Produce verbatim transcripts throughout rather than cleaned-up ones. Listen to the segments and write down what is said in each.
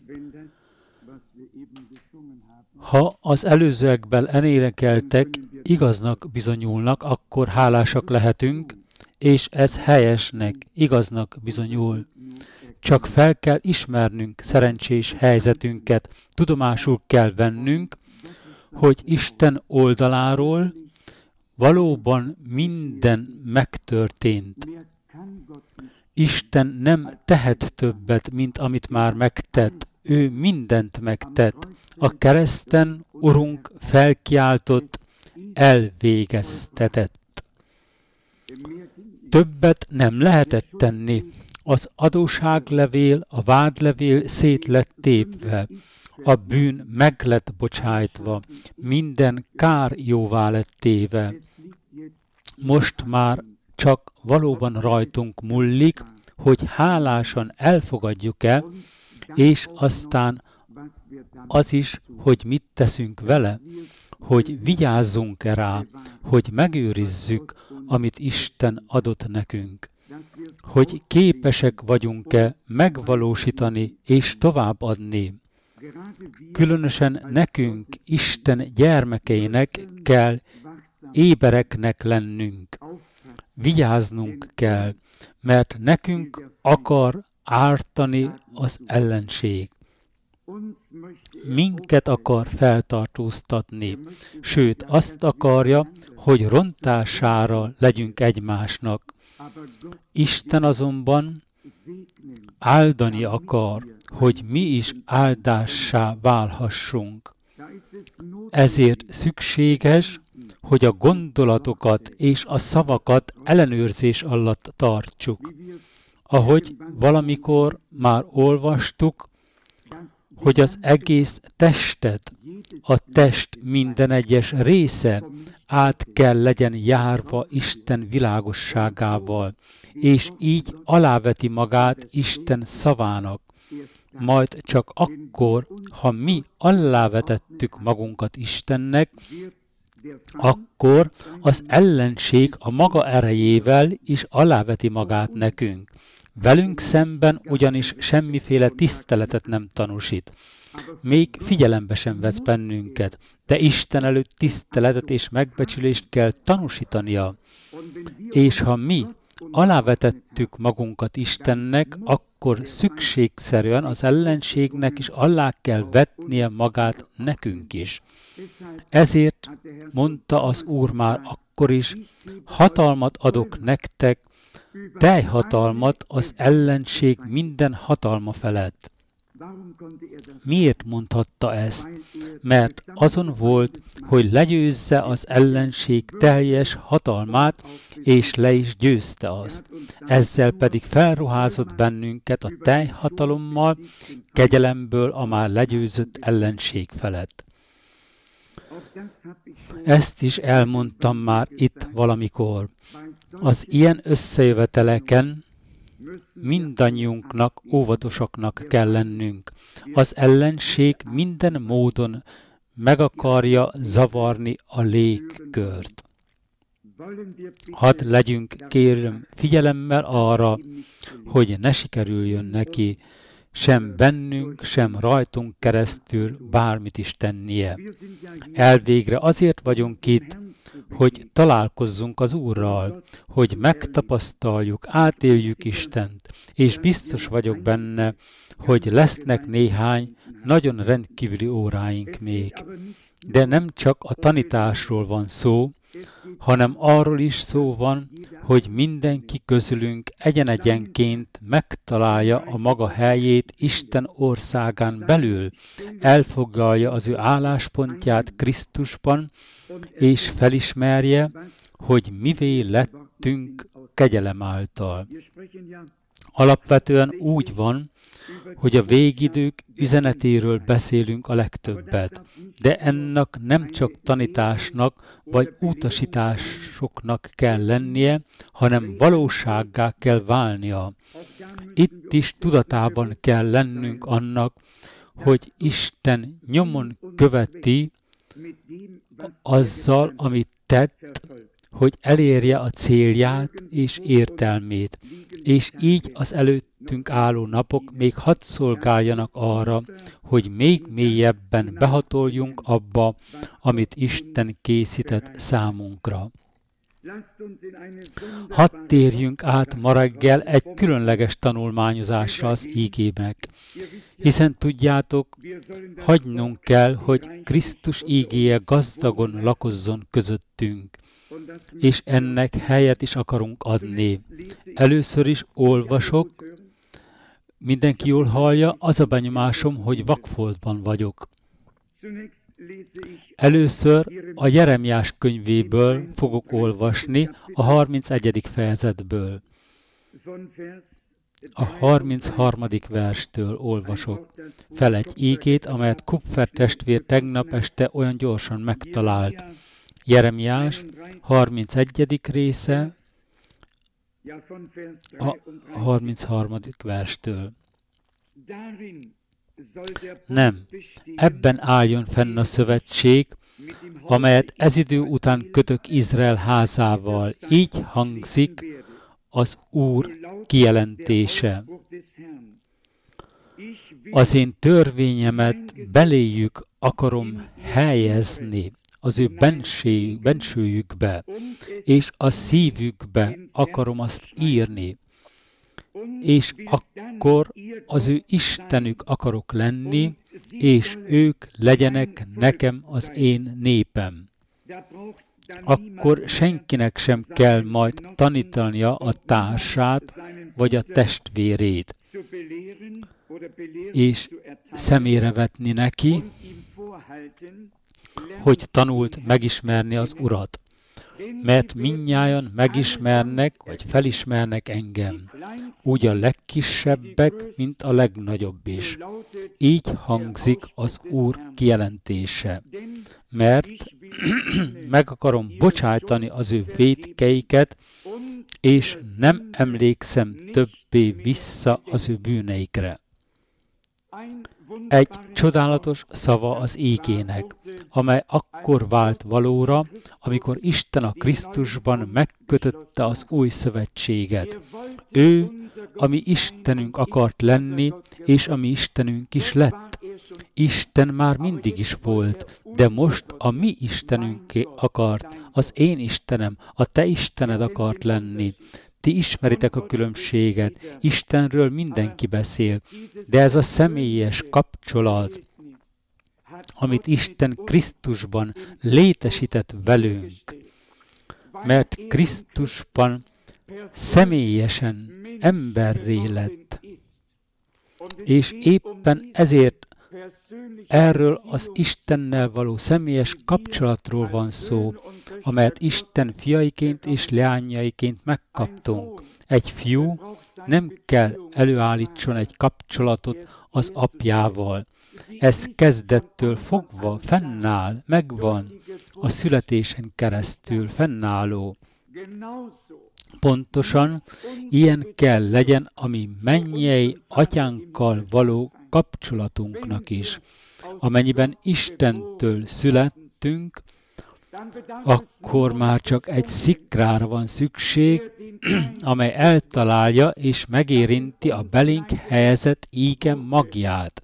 Ha az előzőekben elénekeltek igaznak bizonyulnak, akkor hálásak lehetünk, és ez helyesnek, igaznak bizonyul. Csak fel kell ismernünk szerencsés helyzetünket, tudomásul kell vennünk, hogy Isten oldaláról valóban minden megtörtént. Isten nem tehet többet, mint amit már megtett. Ő mindent megtett. A kereszten Urunk felkiáltott, elvégeztetett. Többet nem lehetett tenni. Az adósságlevél, a vádlevél szét lett tépve. A bűn meg lett bocsájtva. Minden kár jóvá lett téve. Most már csak valóban rajtunk múlik, hogy hálásan elfogadjuk-e, és aztán az is, hogy mit teszünk vele, hogy vigyázzunk-e rá, hogy megőrizzük, amit Isten adott nekünk, hogy képesek vagyunk-e megvalósítani és továbbadni. Különösen nekünk, Isten gyermekeinek kell ébereknek lennünk. Vigyáznunk kell, mert nekünk akar ártani az ellenség. Minket akar feltartóztatni, sőt azt akarja, hogy rontására legyünk egymásnak. Isten azonban áldani akar, hogy mi is áldássá válhassunk. Ezért szükséges, hogy a gondolatokat és a szavakat ellenőrzés alatt tartsuk. Ahogy valamikor már olvastuk, hogy az egész testet, a test minden egyes része át kell legyen járva Isten világosságával, és így aláveti magát Isten szavának. Majd csak akkor, ha mi alávetettük magunkat Istennek, akkor az ellenség a maga erejével is aláveti magát nekünk. Velünk szemben ugyanis semmiféle tiszteletet nem tanúsít. Még figyelembe sem vesz bennünket, de Isten előtt tiszteletet és megbecsülést kell tanúsítania. És ha mi alávetettük magunkat Istennek, akkor szükségszerűen az ellenségnek is alá kell vetnie magát nekünk is. Ezért mondta az Úr már akkor is, hatalmat adok nektek, teljhatalmat az ellenség minden hatalma felett. Miért mondhatta ezt? Mert azon volt, hogy legyőzze az ellenség teljes hatalmát, és le is győzte azt. Ezzel pedig felruházott bennünket a teljhatalommal, kegyelemből a már legyőzött ellenség felett. Ezt is elmondtam már itt valamikor. Az ilyen összejöveteleken mindannyiunknak óvatosaknak kell lennünk. Az ellenség minden módon meg akarja zavarni a légkört. Hadd legyünk, kérem, figyelemmel arra, hogy ne sikerüljön neki sem bennünk, sem rajtunk keresztül bármit is tennie. Elvégre azért vagyunk itt, hogy találkozzunk az Úrral, hogy megtapasztaljuk, átéljük Istent, és biztos vagyok benne, hogy lesznek néhány nagyon rendkívüli óráink még. De nem csak a tanításról van szó, hanem arról is szó van, hogy mindenki közülünk egyen-egyenként megtalálja a maga helyét Isten országán belül, elfoglalja az ő álláspontját Krisztusban, és felismerje, hogy mivé lettünk kegyelem által. Alapvetően úgy van, hogy a végidők üzenetéről beszélünk a legtöbbet, de ennek nem csak tanításnak vagy utasításoknak kell lennie, hanem valósággá kell válnia. Itt is tudatában kell lennünk annak, hogy Isten nyomon követi azzal, amit tett, hogy elérje a célját és értelmét, és így az előttünk álló napok még hadd szolgáljanak arra, hogy még mélyebben behatoljunk abba, amit Isten készített számunkra. Hadd térjünk át ma reggel egy különleges tanulmányozásra az ígének, hiszen tudjátok, hagynunk kell, hogy Krisztus ígéje gazdagon lakozzon közöttünk, és ennek helyet is akarunk adni. Először is olvasok, mindenki jól hallja, az a benyomásom, hogy vakfoltban vagyok. Először a Jeremiás könyvéből fogok olvasni, a harmincegyedik fejezetből. A harmincharmadik verstől olvasok fel egy ígét, amelyet Kupfer testvér tegnap este olyan gyorsan megtalált. Jeremiás harmincegyedik része, a harmincharmadik verstől. Nem, ebben álljon fenn a szövetség, amelyet ez idő után kötök Izrael házával. Így hangzik az Úr kijelentése. Az én törvényemet beléjük akarom helyezni, az ő benső, bensőjükbe, és a szívükbe akarom azt írni. És akkor az ő Istenük akarok lenni, és ők legyenek nekem az én népem. Akkor senkinek sem kell majd tanítania a társát, vagy a testvérét, és szemére vetni neki, hogy tanult megismerni az Urat. Mert mindnyájan megismernek, vagy felismernek engem, úgy a legkisebbek, mint a legnagyobb is. Így hangzik az Úr kijelentése. Mert meg akarom bocsájtani az ő vétkeiket, és nem emlékszem többé vissza az ő bűneikre. Egy csodálatos szava az ígének, amely akkor vált valóra, amikor Isten a Krisztusban megkötötte az új szövetséget. Ő, ami Istenünk akart lenni, és ami Istenünk is lett. Isten már mindig is volt, de most a mi Istenünké akart, az én Istenem, a te Istened akart lenni. Ti ismeritek a különbséget, Istenről mindenki beszél, de ez a személyes kapcsolat, amit Isten Krisztusban létesített velünk, mert Krisztusban személyesen emberré lett, és éppen ezért erről az Istennel való személyes kapcsolatról van szó, amelyet Isten fiaiként és leányaiként megkaptunk. Egy fiú nem kell előállítson egy kapcsolatot az apjával. Ez kezdettől fogva fennáll, megvan, a születésen keresztül fennálló. Pontosan ilyen kell legyen a mi mennyei atyánkkal való kapcsolatunknak is. Amennyiben Istentől születtünk, akkor már csak egy szikrára van szükség, amely eltalálja és megérinti a belénk helyezett íge magját,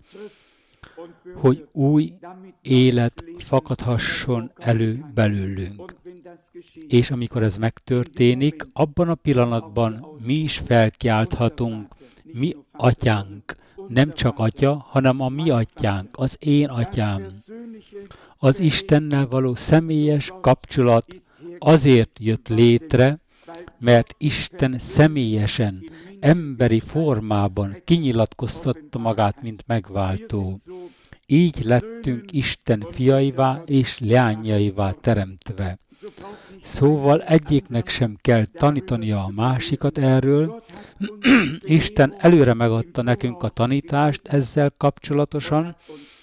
hogy új élet fakadhasson elő belőlünk. És amikor ez megtörténik, abban a pillanatban mi is felkiálthatunk, mi atyánk, nem csak atya, hanem a mi atyánk, az én atyám. Az Istennel való személyes kapcsolat azért jött létre, mert Isten személyesen, emberi formában kinyilatkoztatta magát, mint megváltó. Így lettünk Isten fiaivá és leányaivá teremtve. Szóval egyiknek sem kell tanítania a másikat erről. Isten előre megadta nekünk a tanítást ezzel kapcsolatosan,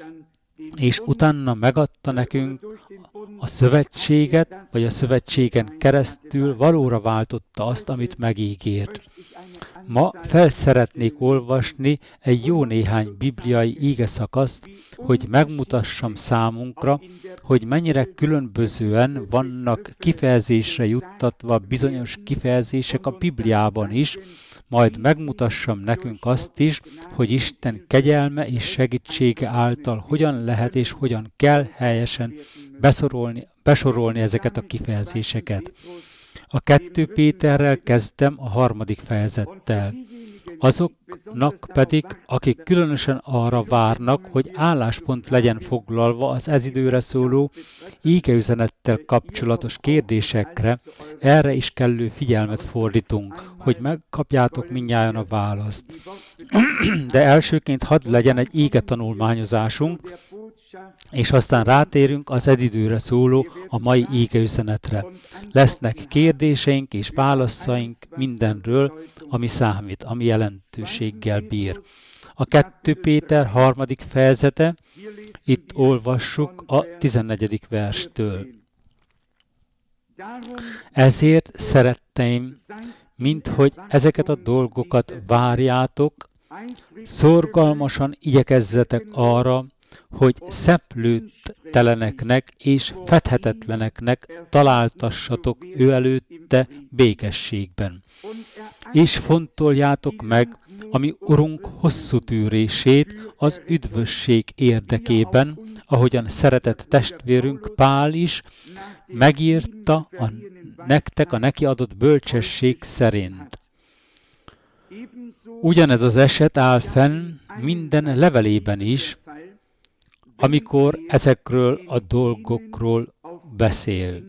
és utána megadta nekünk a szövetséget, vagy a szövetségen keresztül valóra váltotta azt, amit megígért. Ma fel szeretnék olvasni egy jó néhány bibliai ígeszakaszt, hogy megmutassam számunkra, hogy mennyire különbözően vannak kifejezésre juttatva bizonyos kifejezések a Bibliában is, majd megmutassam nekünk azt is, hogy Isten kegyelme és segítsége által hogyan lehet és hogyan kell helyesen besorolni, besorolni ezeket a kifejezéseket. A kettő Péterrel kezdtem a harmadik fejezettel. Azoknak pedig, akik különösen arra várnak, hogy álláspont legyen foglalva az ez időre szóló ígeüzenettel kapcsolatos kérdésekre, erre is kellő figyelmet fordítunk, hogy megkapjátok mindnyájan a választ. De elsőként hadd legyen egy íge tanulmányozásunk, és aztán rátérünk az ez időre szóló a mai ígeüzenetre. Lesznek kérdéseink és válaszaink mindenről, ami számít, ami jelentőséggel bír. A kettő Péter harmadik fejezete, itt olvassuk a tizennegyedik verstől. Ezért szeretteim, minthogy ezeket a dolgokat várjátok, szorgalmasan igyekezzetek arra, hogy szeplőtteleneknek és fedhetetleneknek találtassatok ő előtte békességben. És fontoljátok meg, ami Urunk hosszú tűrését az üdvösség érdekében, ahogyan szeretett testvérünk Pál is megírta a, nektek a neki adott bölcsesség szerint. Ugyanez az eset áll fenn minden levelében is, amikor ezekről a dolgokról beszél.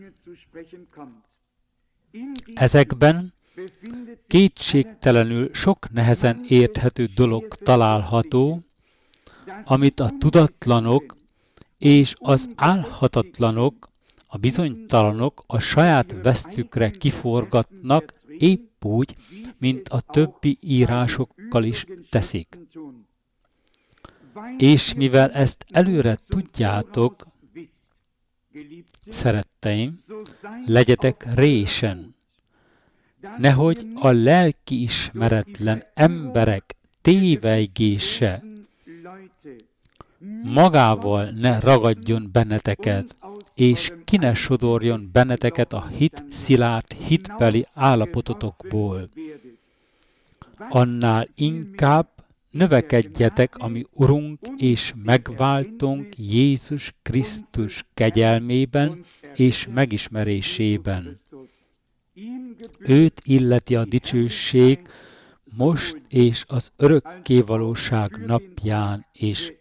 Ezekben kétségtelenül sok nehezen érthető dolog található, amit a tudatlanok és az álhatatlanok, a bizonytalanok a saját vesztükre kiforgatnak, épp úgy, mint a többi írásokkal is teszik. És mivel ezt előre tudjátok, szeretteim, legyetek résen, nehogy a lelkiismeretlen emberek tévejgése magával ne ragadjon benneteket, és ki ne sodorjon benneteket a hit szilárd hitbeli állapototokból. Annál inkább növekedjetek a mi Urunk és megváltónk Jézus Krisztus kegyelmében és megismerésében. Őt illeti a dicsőség most és az örökkévalóság napján is.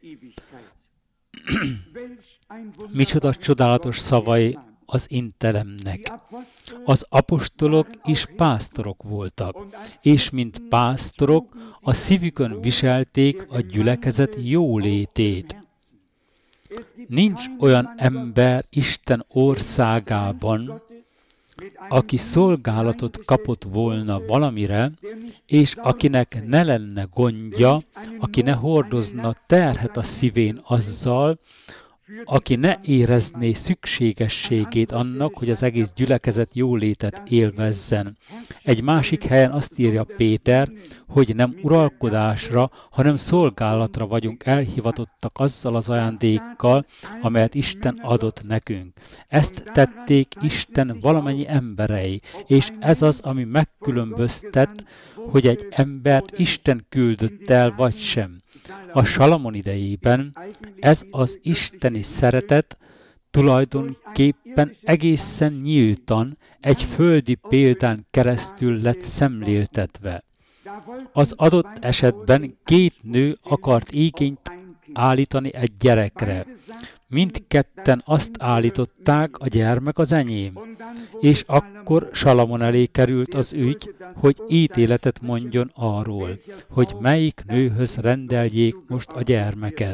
Micsoda csodálatos szavai az intelemnek. Az apostolok is pásztorok voltak, és mint pásztorok a szívükön viselték a gyülekezet jólétét. Nincs olyan ember Isten országában, aki szolgálatot kapott volna valamire, és akinek ne lenne gondja, aki ne hordozna terhet a szívén azzal, aki ne érezné szükségességét annak, hogy az egész gyülekezet jólétet élvezzen. Egy másik helyen azt írja Péter, hogy nem uralkodásra, hanem szolgálatra vagyunk elhivatottak azzal az ajándékkal, amelyet Isten adott nekünk. Ezt tették Isten valamennyi emberei, és ez az, ami megkülönböztet, hogy egy embert Isten küldött el, vagy sem. A Salamon idejében ez az isteni szeretet tulajdonképpen egészen nyíltan egy földi példán keresztül lett szemléltetve. Az adott esetben két nő akart igényt állítani egy gyerekre. Mindketten azt állították, a gyermek az enyém. És akkor Salamon elé került az ügy, hogy ítéletet mondjon arról, hogy melyik nőhöz rendeljék most a gyermeket.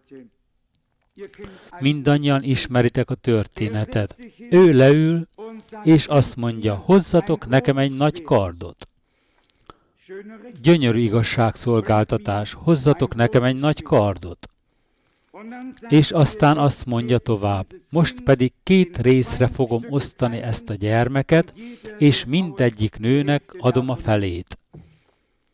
Mindannyian ismeritek a történetet. Ő leül, és azt mondja, hozzatok nekem egy nagy kardot. Gyönyörű igazságszolgáltatás, hozzatok nekem egy nagy kardot. És aztán azt mondja tovább, most pedig két részre fogom osztani ezt a gyermeket, és mindegyik nőnek adom a felét.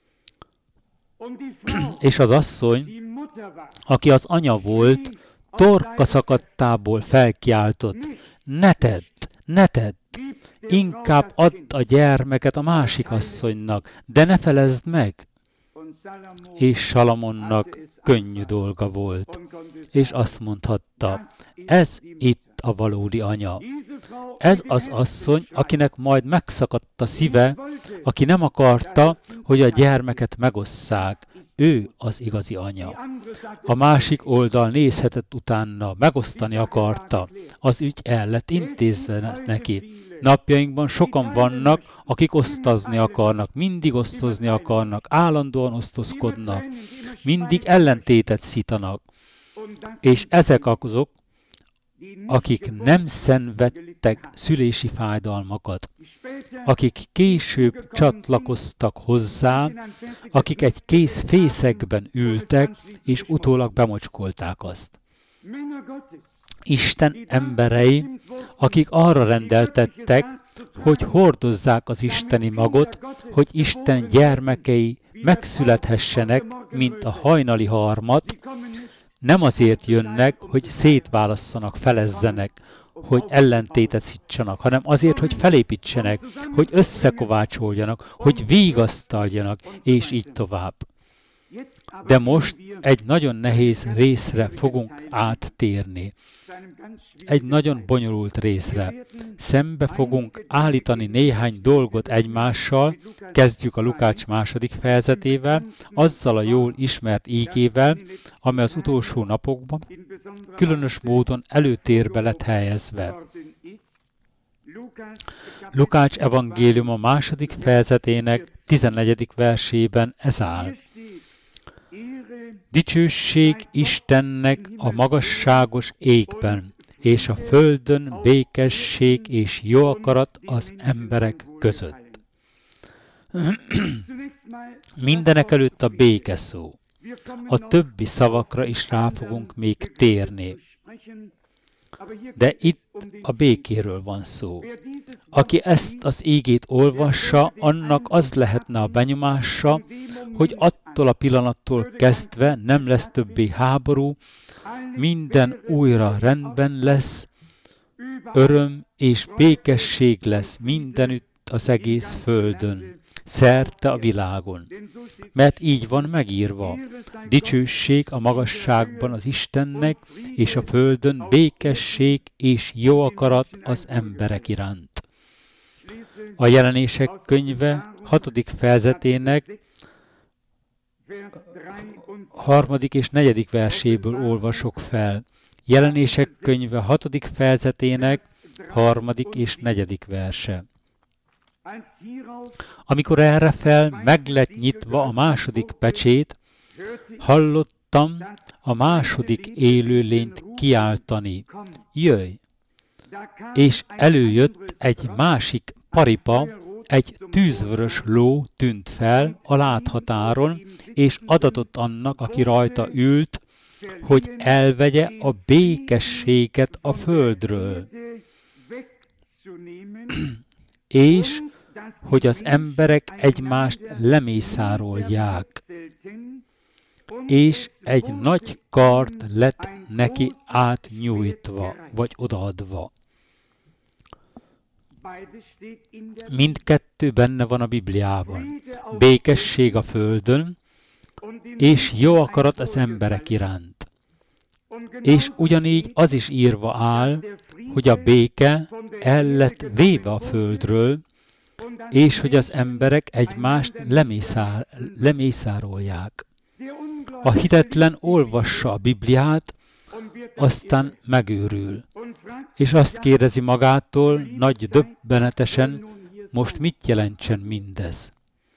És az asszony, aki az anya volt, torka szakadtából felkiáltott: ne tedd, ne tedd, inkább add a gyermeket a másik asszonynak, de ne felezd meg. És Salamonnak könnyű dolga volt, és azt mondhatta: ez itt a valódi anya. Ez az asszony, akinek majd megszakadt a szíve, aki nem akarta, hogy a gyermeket megosszák. Ő az igazi anya. A másik oldal nézhetett utána, megosztani akarta. Az ügy el lett intézve neki. Napjainkban sokan vannak, akik osztozni akarnak, mindig osztozni akarnak, állandóan osztozkodnak, mindig ellentétet szítanak. És ezek azok, akik nem szenvedtek szülési fájdalmakat, akik később csatlakoztak hozzá, akik egy kész fészekben ültek, és utólag bemocskolták azt. Isten emberei, akik arra rendeltettek, hogy hordozzák az isteni magot, hogy Isten gyermekei megszülethessenek, mint a hajnali harmat, nem azért jönnek, hogy szétválasszanak, felezzenek, hogy ellentétet szítsanak, hanem azért, hogy felépítsenek, hogy összekovácsoljanak, hogy vigasztaljanak, és így tovább. De most egy nagyon nehéz részre fogunk áttérni. Egy nagyon bonyolult részre. Szembe fogunk állítani néhány dolgot egymással, kezdjük a Lukács második fejezetével, azzal a jól ismert ígével, amely az utolsó napokban különös módon előtérbe lett helyezve. Lukács evangélium a második fejezetének tizennegyedik versében ez áll. Dicsőség Istennek a magasságos égben, és a földön békesség és jó akarat az emberek között. Mindenek előtt a béke szó. A többi szavakra is rá fogunk még térni. De itt a békéről van szó. Aki ezt az ígét olvassa, annak az lehetne a benyomása, hogy attól a pillanattól kezdve nem lesz többé háború, minden újra rendben lesz, öröm és békesség lesz mindenütt az egész földön, szerte a világon. Mert így van megírva: dicsőség a magasságban az Istennek, és a földön békesség és jó akarat az emberek iránt. A Jelenések könyve hatodik fejezetének harmadik és negyedik verséből olvasok fel. Jelenések könyve hatodik fejezetének harmadik és negyedik verse. Amikor erre fel meg lett nyitva a második pecsét, hallottam a második élőlényt kiáltani: jöjj! És előjött egy másik paripa, egy tűzvörös ló tűnt fel a láthatáron, és adatott annak, aki rajta ült, hogy elvegye a békességet a földről, és hogy az emberek egymást lemészárolják, és egy nagy kard lett neki átnyújtva, vagy odaadva. Mindkettő benne van a Bibliában. Békesség a földön, és jó akarat az emberek iránt. És ugyanígy az is írva áll, hogy a béke el lett véve a földről, és hogy az emberek egymást lemészár, lemészárolják. A hitetlen olvassa a Bibliát, aztán megőrül, és azt kérdezi magától nagy döbbenetesen, most mit jelentsen mindez.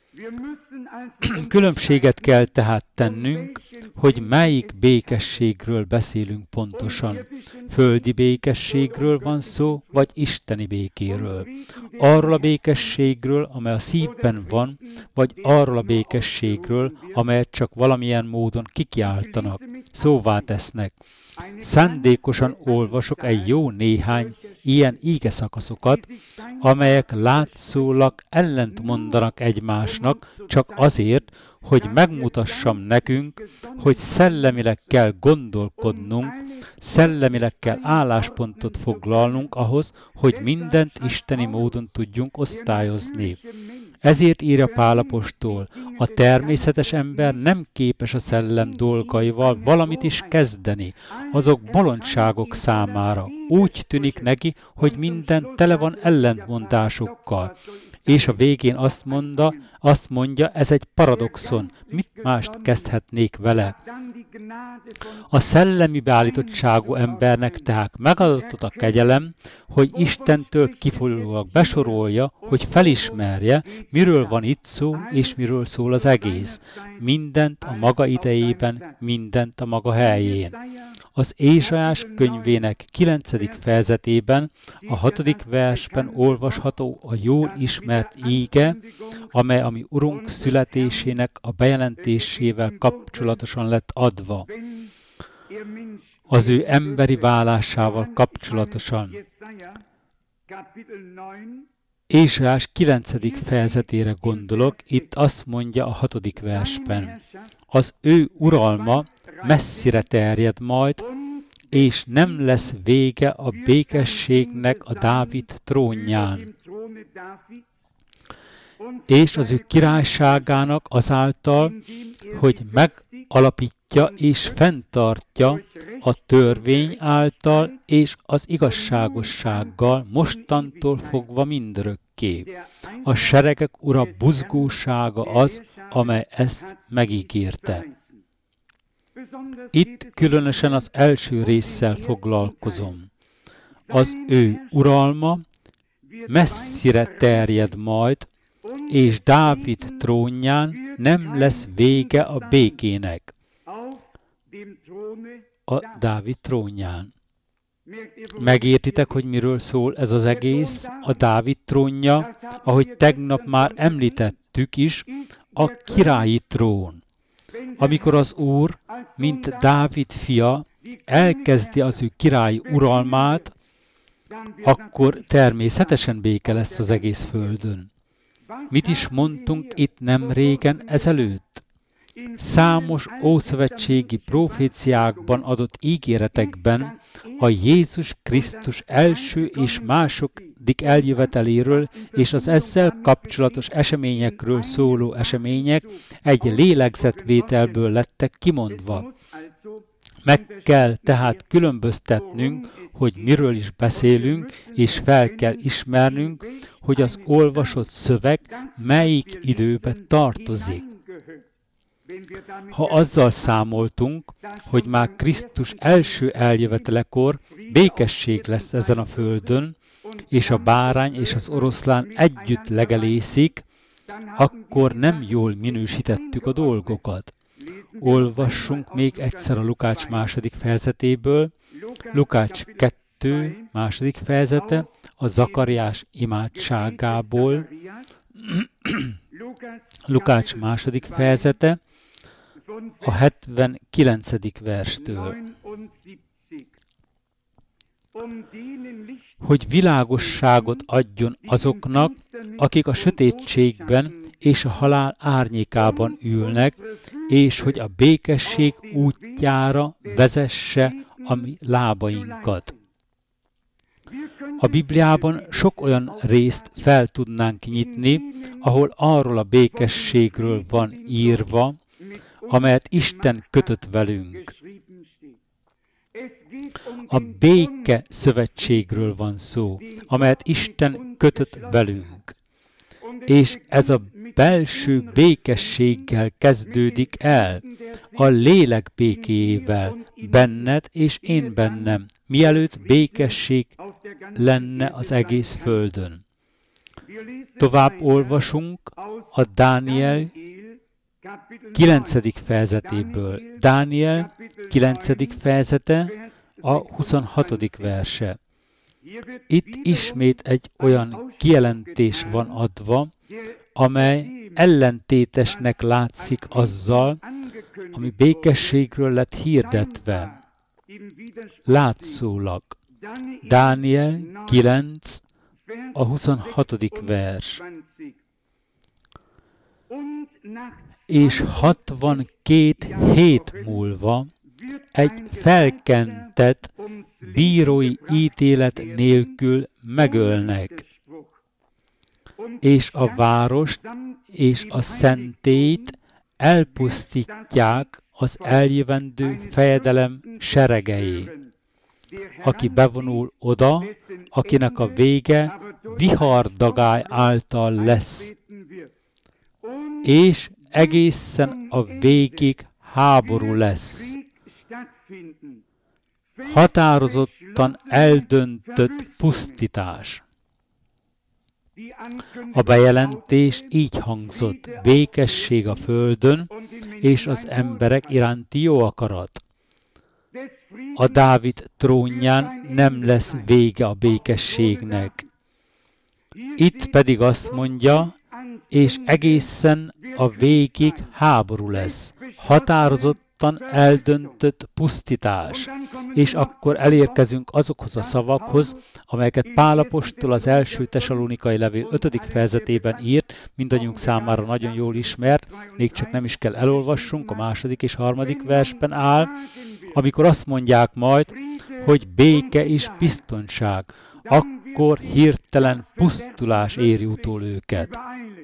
Különbséget kell tehát tennünk, hogy melyik békességről beszélünk pontosan. Földi békességről van szó, vagy isteni békéről. Arról a békességről, amely a szívben van, vagy arról a békességről, amelyet csak valamilyen módon kikiáltanak, szóvá tesznek. Szándékosan olvasok egy jó néhány ilyen ígeszakaszokat, amelyek látszólag ellent mondanak egymásnak, csak azért, hogy megmutassam nekünk, hogy szellemileg kell gondolkodnunk, szellemileg kell álláspontot foglalnunk ahhoz, hogy mindent isteni módon tudjunk osztályozni. Ezért írja Pál apostol, a természetes ember nem képes a szellem dolgaival valamit is kezdeni, azok bolondságok számára. Úgy tűnik neki, hogy minden tele van ellentmondásokkal. És a végén azt mondja, azt mondja, ez egy paradoxon, mit mást kezdhetnék vele. A szellemi beállítottságú embernek tehát megadatott a kegyelem, hogy Istentől kifolyólag besorolja, hogy felismerje, miről van itt szó, és miről szól az egész. Mindent a maga idejében, mindent a maga helyén. Az Ézsaiás könyvének kilencedik fejezetében, a hatodik versben olvasható a jól ismert íge, amely a mi Urunk születésének a bejelentésével kapcsolatosan lett adva. Az ő emberi válásával kapcsolatosan. Ézsaiás kilencedik fejezetére gondolok, itt azt mondja a hatodik versben. Az ő uralma messzire terjed majd, és nem lesz vége a békességnek a Dávid trónján. És az ő királyságának azáltal, hogy megalapítja és fenntartja a törvény által és az igazságossággal mostantól fogva mindörökké. A seregek ura buzgósága az, amely ezt megígérte. Itt különösen az első résszel foglalkozom. Az ő uralma messzire terjed majd, és Dávid trónján nem lesz vége a békének. A Dávid trónján. Megértitek, hogy miről szól ez az egész? A Dávid trónja, ahogy tegnap már említettük is, a királyi trón. Amikor az Úr, mint Dávid fia, elkezdi az ő királyi uralmát, akkor természetesen béke lesz az egész földön. Mit is mondtunk itt nem régen ezelőtt? Számos ószövetségi proféciákban adott ígéretekben a Jézus Krisztus első és második eljöveteléről és az ezzel kapcsolatos eseményekről szóló események egy lélegzetvételből lettek kimondva. Meg kell tehát különböztetnünk, hogy miről is beszélünk, és fel kell ismernünk, hogy az olvasott szöveg melyik időbe tartozik. Ha azzal számoltunk, hogy már Krisztus első eljövetelekor békesség lesz ezen a földön, és a bárány és az oroszlán együtt legelészik, akkor nem jól minősítettük a dolgokat. Olvassunk még egyszer a Lukács második fejezetéből, Lukács kettő második fejezete, a Zakariás imádságából, Lukács második fejezete, a hetvenkilencedik verstől. Hogy világosságot adjon azoknak, akik a sötétségben és a halál árnyékában ülnek, és hogy a békesség útjára vezesse a mi lábainkat. A Bibliában sok olyan részt fel tudnánk nyitni, ahol arról a békességről van írva, amelyet Isten kötött velünk. A béke szövetségről van szó, amelyet Isten kötött velünk. És ez a belső békességgel kezdődik el, a lélek békéjével, benned és én bennem, mielőtt békesség lenne az egész földön. Tovább olvasunk a Dániel kilencedik fejezetéből. Dániel kilencedik fejezete, a huszonhatodik verse. Itt ismét egy olyan kijelentés van adva, amely ellentétesnek látszik azzal, ami békességről lett hirdetve. Látszólag. Dániel kilenc, a huszonhatodik vers. és hatvankét hét múlva egy felkentett bírói ítélet nélkül megölnek, és a várost és a szentélyt elpusztítják az eljövendő fejedelem seregei. Aki bevonul oda, akinek a vége vihardagály által lesz, és egészen a végig háború lesz. Határozottan eldöntött pusztítás. A bejelentés így hangzott: békesség a földön, és az emberek iránti jó akarat. A Dávid trónján nem lesz vége a békességnek. Itt pedig azt mondja, és egészen a végig háború lesz. Határozottan eldöntött pusztítás. És akkor elérkezünk azokhoz a szavakhoz, amelyeket Pál apostol az első Tesalonikai levél ötödik fejezetében írt, mindannyiunk számára nagyon jól ismert, még csak nem is kell elolvassunk, a második és harmadik versben áll, amikor azt mondják majd, hogy béke és biztonság, akkor hirtelen pusztulás éri utól őket.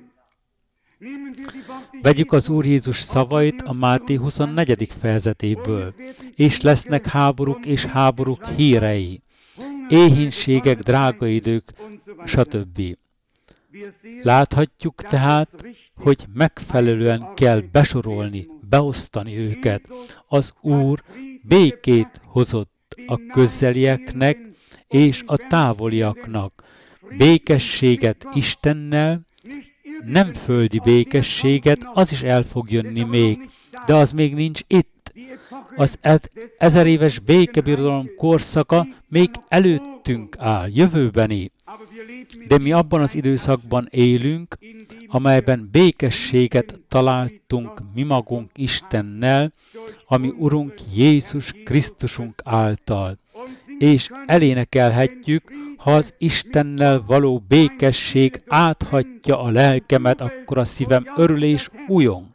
Vegyük az Úr Jézus szavait a Máté huszonnegyedik fejezetéből, és lesznek háborúk és háborúk hírei, éhínségek, drága idők, stb. Láthatjuk tehát, hogy megfelelően kell besorolni, beosztani őket. Az Úr békét hozott a közelieknek és a távoliaknak, békességet Istennel, nem földi békességet, az is el fog jönni még, de az még nincs itt. Az ezer éves békebirodalom korszaka még előttünk áll, jövőbeni. De mi abban az időszakban élünk, amelyben békességet találtunk mi magunk Istennel, ami Urunk Jézus Krisztusunk által. És elénekelhetjük, ha az Istennel való békesség áthatja a lelkemet, akkor a szívem örül és újong.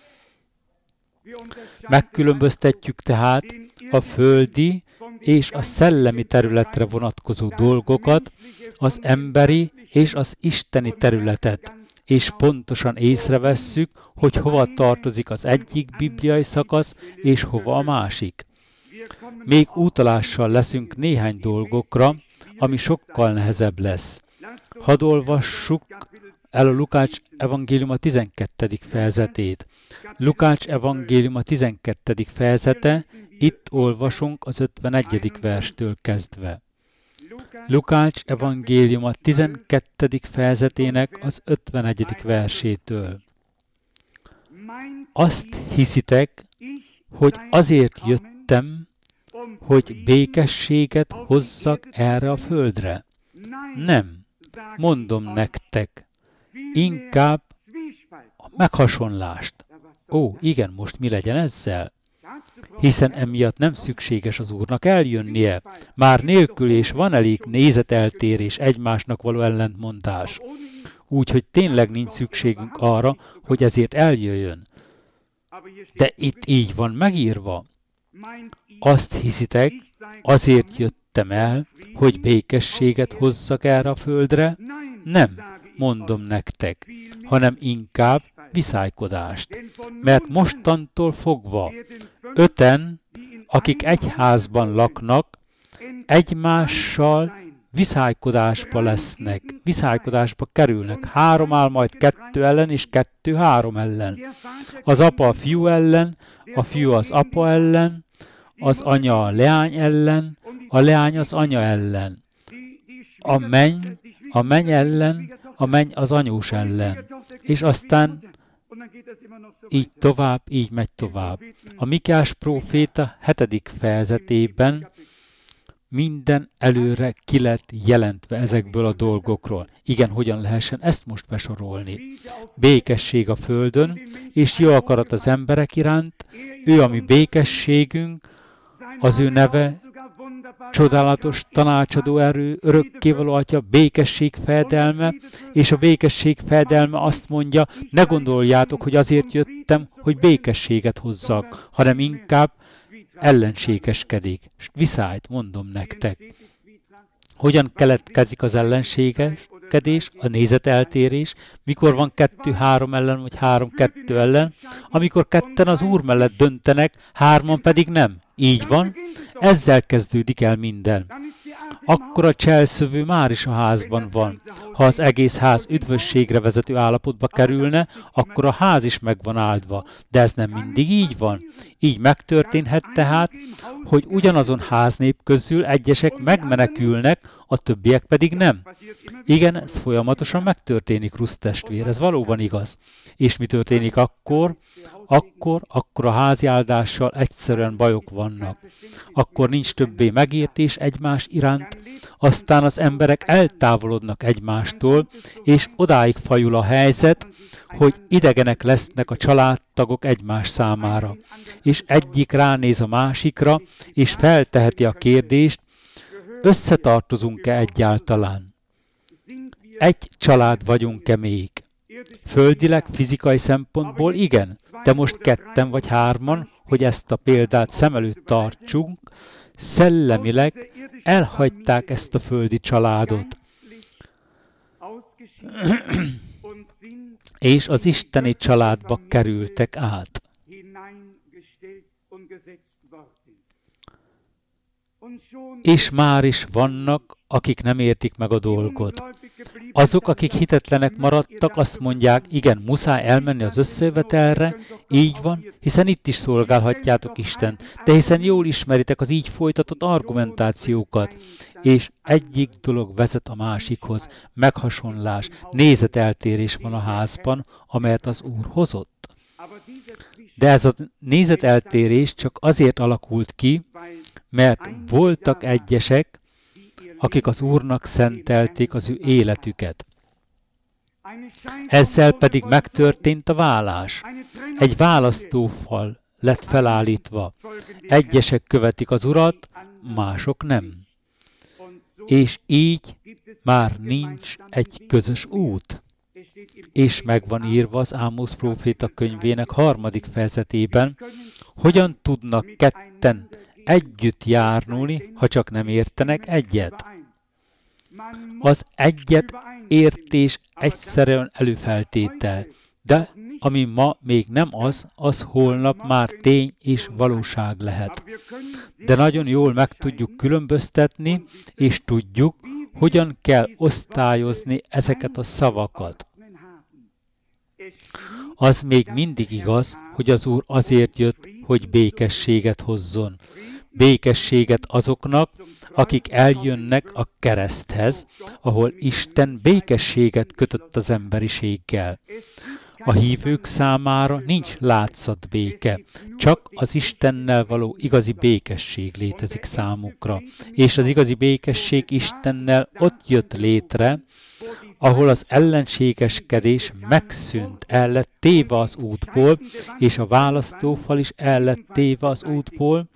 Megkülönböztetjük tehát a földi és a szellemi területre vonatkozó dolgokat, az emberi és az isteni területet, és pontosan észrevesszük, hogy hova tartozik az egyik bibliai szakasz, és hova a másik. Még utalással leszünk néhány dolgokra, ami sokkal nehezebb lesz. Hadd olvassuk el a Lukács evangélium a tizenkettedik fejezetét. Lukács evangélium a tizenkettedik fejezete, itt olvasunk az ötvenegyedik verstől kezdve. Lukács evangélium a tizenkettedik fejezetének az ötvenegyedik versétől. Azt hiszitek, hogy azért jöttem, hogy békességet hozzak erre a földre? Nem, mondom nektek, inkább a meghasonlást. Ó, igen, most mi legyen ezzel? Hiszen emiatt nem szükséges az Úrnak eljönnie. Már nélkül és van elég nézeteltérés, egymásnak való ellentmondás. Úgyhogy tényleg nincs szükségünk arra, hogy ezért eljöjjön. De itt így van megírva. Azt hiszitek, azért jöttem el, hogy békességet hozzak erre a földre? Nem, mondom nektek, hanem inkább viszálykodást. Mert mostantól fogva öten, akik egy házban laknak, egymással viszálykodásba lesznek, viszálykodásba kerülnek. Három áll majd kettő ellen, és kettő három ellen. Az apa a fiú ellen, a fiú az apa ellen, az anya a leány ellen, a leány az anya ellen. A menny, a menny ellen, a menny az anyós ellen. És aztán így tovább, így megy tovább. A Mikás próféta hetedik fejezetében minden előre ki lett jelentve ezekből a dolgokról. Igen, hogyan lehessen ezt most besorolni? Békesség a földön, és jó akarat az emberek iránt, ő a mi békességünk, az ő neve csodálatos tanácsadó erő, örökkévaló Atya, békesség fejedelme, és a békesség fejedelme azt mondja, ne gondoljátok, hogy azért jöttem, hogy békességet hozzak, hanem inkább ellenségeskedik. Viszályt mondom nektek. Hogyan keletkezik az ellenségeskedés, a nézeteltérés, mikor van kettő-három ellen, vagy három-kettő ellen, amikor ketten az Úr mellett döntenek, hárman pedig nem. Így van, ezzel kezdődik el minden. Akkor a cselszövő már is a házban van. Ha az egész ház üdvösségre vezető állapotba kerülne, akkor a ház is meg van áldva. De ez nem mindig így van. Így megtörténhet tehát, hogy ugyanazon háznép közül egyesek megmenekülnek, a többiek pedig nem. Igen, ez folyamatosan megtörténik, Rusz testvér, ez valóban igaz. És mi történik akkor? Akkor, akkor a háziáldással egyszerűen bajok vannak. Akkor nincs többé megértés egymás iránt, aztán az emberek eltávolodnak egymástól, és odáig fajul a helyzet, hogy idegenek lesznek a családtagok egymás számára. És egyik ránéz a másikra, és felteheti a kérdést, összetartozunk-e egyáltalán? Egy család vagyunk-e még? Földileg, fizikai szempontból igen, de most ketten vagy hárman, hogy ezt a példát szem előtt tartsunk, szellemileg elhagyták ezt a földi családot. És az isteni családba kerültek át. És már is vannak, akik nem értik meg a dolgot. Azok, akik hitetlenek maradtak, azt mondják, igen, muszáj elmenni az összejövetelre, így van, hiszen itt is szolgálhatjátok Istent, de hiszen jól ismeritek az így folytatott argumentációkat, és egyik dolog vezet a másikhoz, meghasonlás, nézeteltérés van a házban, amelyet az Úr hozott. De ez a nézeteltérés csak azért alakult ki, mert voltak egyesek, akik az Úrnak szentelték az ő életüket. Ezzel pedig megtörtént a válás. Egy választófal lett felállítva. Egyesek követik az Urat, mások nem. És így már nincs egy közös út. És meg van írva az Ámosz próféta könyvének harmadik fejezetében, hogyan tudnak ketten együtt járnulni, ha csak nem értenek egyet. Az egyet értés egyszerűen előfeltétel, de ami ma még nem az, az holnap már tény és valóság lehet. De nagyon jól meg tudjuk különböztetni, és tudjuk, hogyan kell osztályozni ezeket a szavakat. Az még mindig igaz, hogy az Úr azért jött, hogy békességet hozzon. Békességet azoknak, akik eljönnek a kereszthez, ahol Isten békességet kötött az emberiséggel. A hívők számára nincs látszat béke, csak az Istennel való igazi békesség létezik számukra. És az igazi békesség Istennel ott jött létre, ahol az ellenségeskedés megszűnt, el lett téve az útból, és a választófal is el lett téve az útból.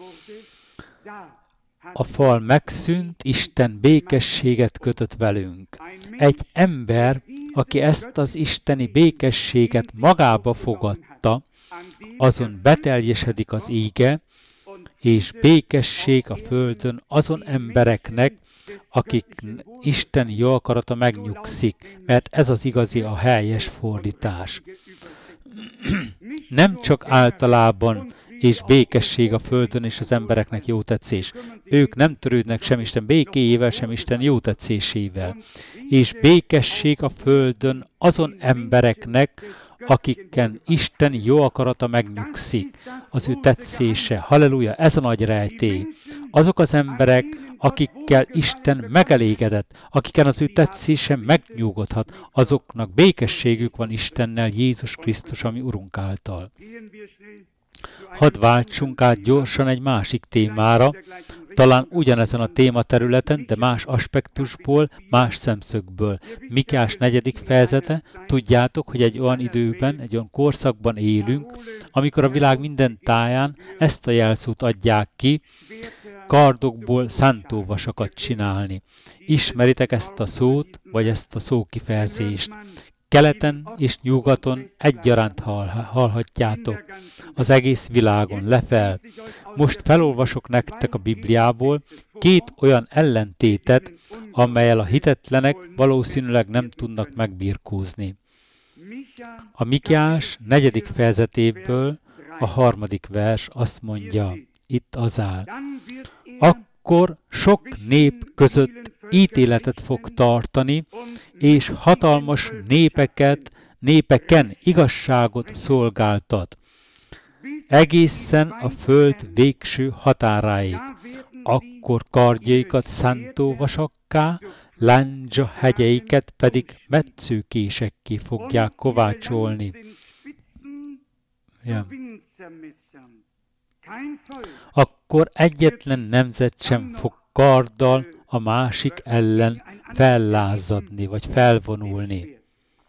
A fal megszűnt, Isten békességet kötött velünk. Egy ember, aki ezt az isteni békességet magába fogadta, azon beteljesedik az íge, és békesség a földön azon embereknek, akik Isten jó akarata megnyugszik, mert ez az igazi, a helyes fordítás. Nem csak általában és békesség a földön, és az embereknek jó tetszés. Ők nem törődnek sem Isten békéjével, sem Isten jó tetszésével. És békesség a földön azon embereknek, akiken Isten jó akarata megnyugszik, az ő tetszése. Halleluja, ez a nagy rejtély. Azok az emberek, akikkel Isten megelégedett, akiken az ő tetszése megnyugodhat, azoknak békességük van Istennel, Jézus Krisztus, ami Urunk által. Hadd váltsunk át gyorsan egy másik témára, talán ugyanezen a tématerületen, de más aspektusból, más szemszögből. Mikás negyedik fejezete, tudjátok, hogy egy olyan időben, egy olyan korszakban élünk, amikor a világ minden táján ezt a jelszót adják ki, kardokból szántóvasakat csinálni. Ismeritek ezt a szót, vagy ezt a szókifejezést. Keleten és nyugaton egyaránt hallhatjátok. Az egész világon lefel. Most felolvasok nektek a Bibliából két olyan ellentétet, amellyel a hitetlenek valószínűleg nem tudnak megbirkózni. A Mikiás negyedik fejezetéből a harmadik vers azt mondja, itt az áll. Akkor sok nép között ítéletet fog tartani, és hatalmas népeket, népeken igazságot szolgáltat. Egészen a föld végső határáig. Akkor kardjaikat szántóvasakká, lándzsa hegyeiket pedig metszőkésekké fogják kovácsolni. Ja. Akkor egyetlen nemzet sem fog karddal a másik ellen fellázadni, vagy felvonulni.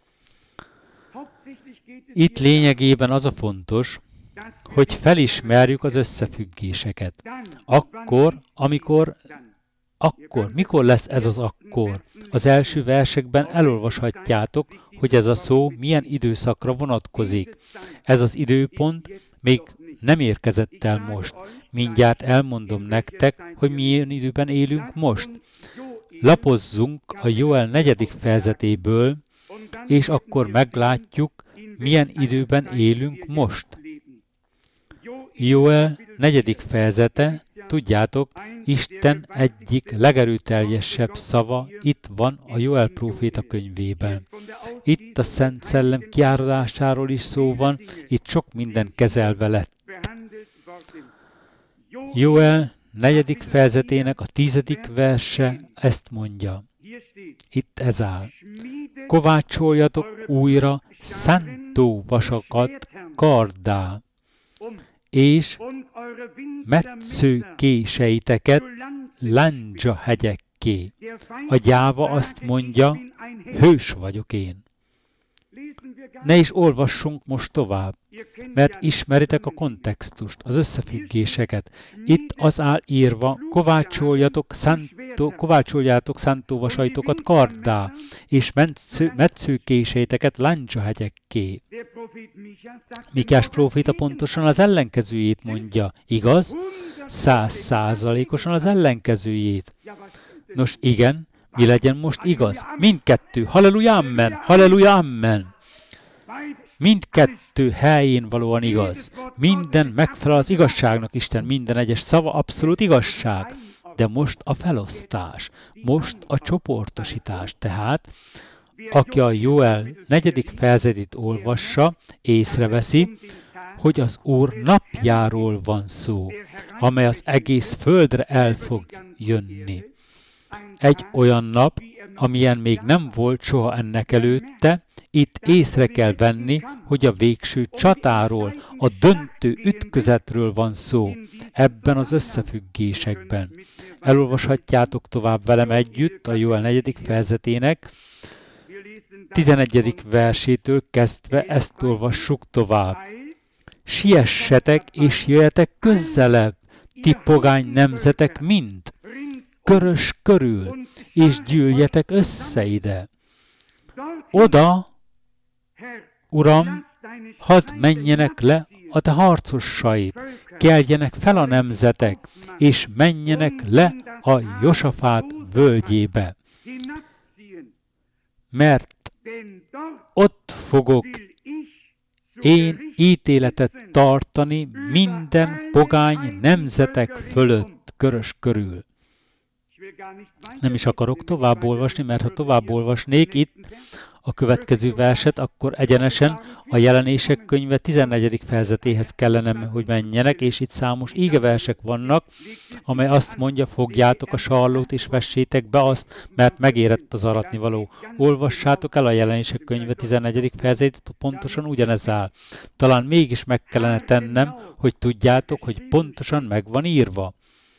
Itt lényegében az a fontos, hogy felismerjük az összefüggéseket. Akkor, amikor, akkor, mikor lesz ez az akkor? Az első versekben elolvashatjátok, hogy ez a szó milyen időszakra vonatkozik. Ez az időpont még nem érkezett el most. Mindjárt elmondom nektek, hogy milyen időben élünk most. Lapozzunk a Joel negyedik fejezetéből, és akkor meglátjuk, milyen időben élünk most. Joel negyedik fejezete, tudjátok, Isten egyik legerőteljesebb szava itt van a Joel próféta könyvében. Itt a Szent Szellem kiáradásáról is szó van, itt sok minden kezelve lett. Joel negyedik fejezetének a tizedik verse ezt mondja. Itt ez áll. Kovácsoljatok újra szántóvasakat karddá, és metszőkéseiteket lándzsa hegyekké. A gyáva azt mondja, hős vagyok én. Ne is olvassunk most tovább, mert ismeritek a kontextust, az összefüggéseket. Itt az áll írva, kovácsoljatok, szántó, kovácsoljátok szántóvasaitokat karddá, és metsző, metszőkéseiteket lándzsahegyekké. Mikiás próféta pontosan az ellenkezőjét mondja, igaz? Száz százalékosan az ellenkezőjét. Nos igen, mi legyen most igaz? Mindkettő. Halleluja, amen! Halleluja, amen! Mindkettő helyén valóan igaz. Minden megfelel az igazságnak, Isten minden egyes szava abszolút igazság. De most a felosztás, most a csoportosítás. Tehát, aki a Joel negyedik fejezetét olvassa, észreveszi, hogy az Úr napjáról van szó, amely az egész földre el fog jönni. Egy olyan nap, amilyen még nem volt soha ennek előtte, itt észre kell venni, hogy a végső csatáról, a döntő ütközetről van szó, ebben az összefüggésekben. Elolvashatjátok tovább velem együtt a Joel negyedik fejezetének tizenegyedik versétől kezdve ezt olvassuk tovább. Siessetek és jöjjetek közelebb, ti pogány nemzetek mind, körös körül, és gyűljetek össze ide. Oda, Uram, hadd menjenek le a te harcosaid, keljenek fel a nemzetek, és menjenek le a Josafát völgyébe. Mert ott fogok én ítéletet tartani minden pogány nemzetek fölött, körös körül. Nem is akarok tovább olvasni, mert ha tovább olvasnék itt a következő verset, akkor egyenesen a Jelenések könyve tizennegyedik fejezetéhez kellene, hogy menjenek, és itt számos ígeversek vannak, amely azt mondja, fogjátok a sarlót és vessétek be azt, mert megérett az aratnivaló. Olvassátok el a Jelenések könyve tizennegyedik fejezetét, pontosan ugyanez áll. Talán mégis meg kellene tennem, hogy tudjátok, hogy pontosan meg van írva.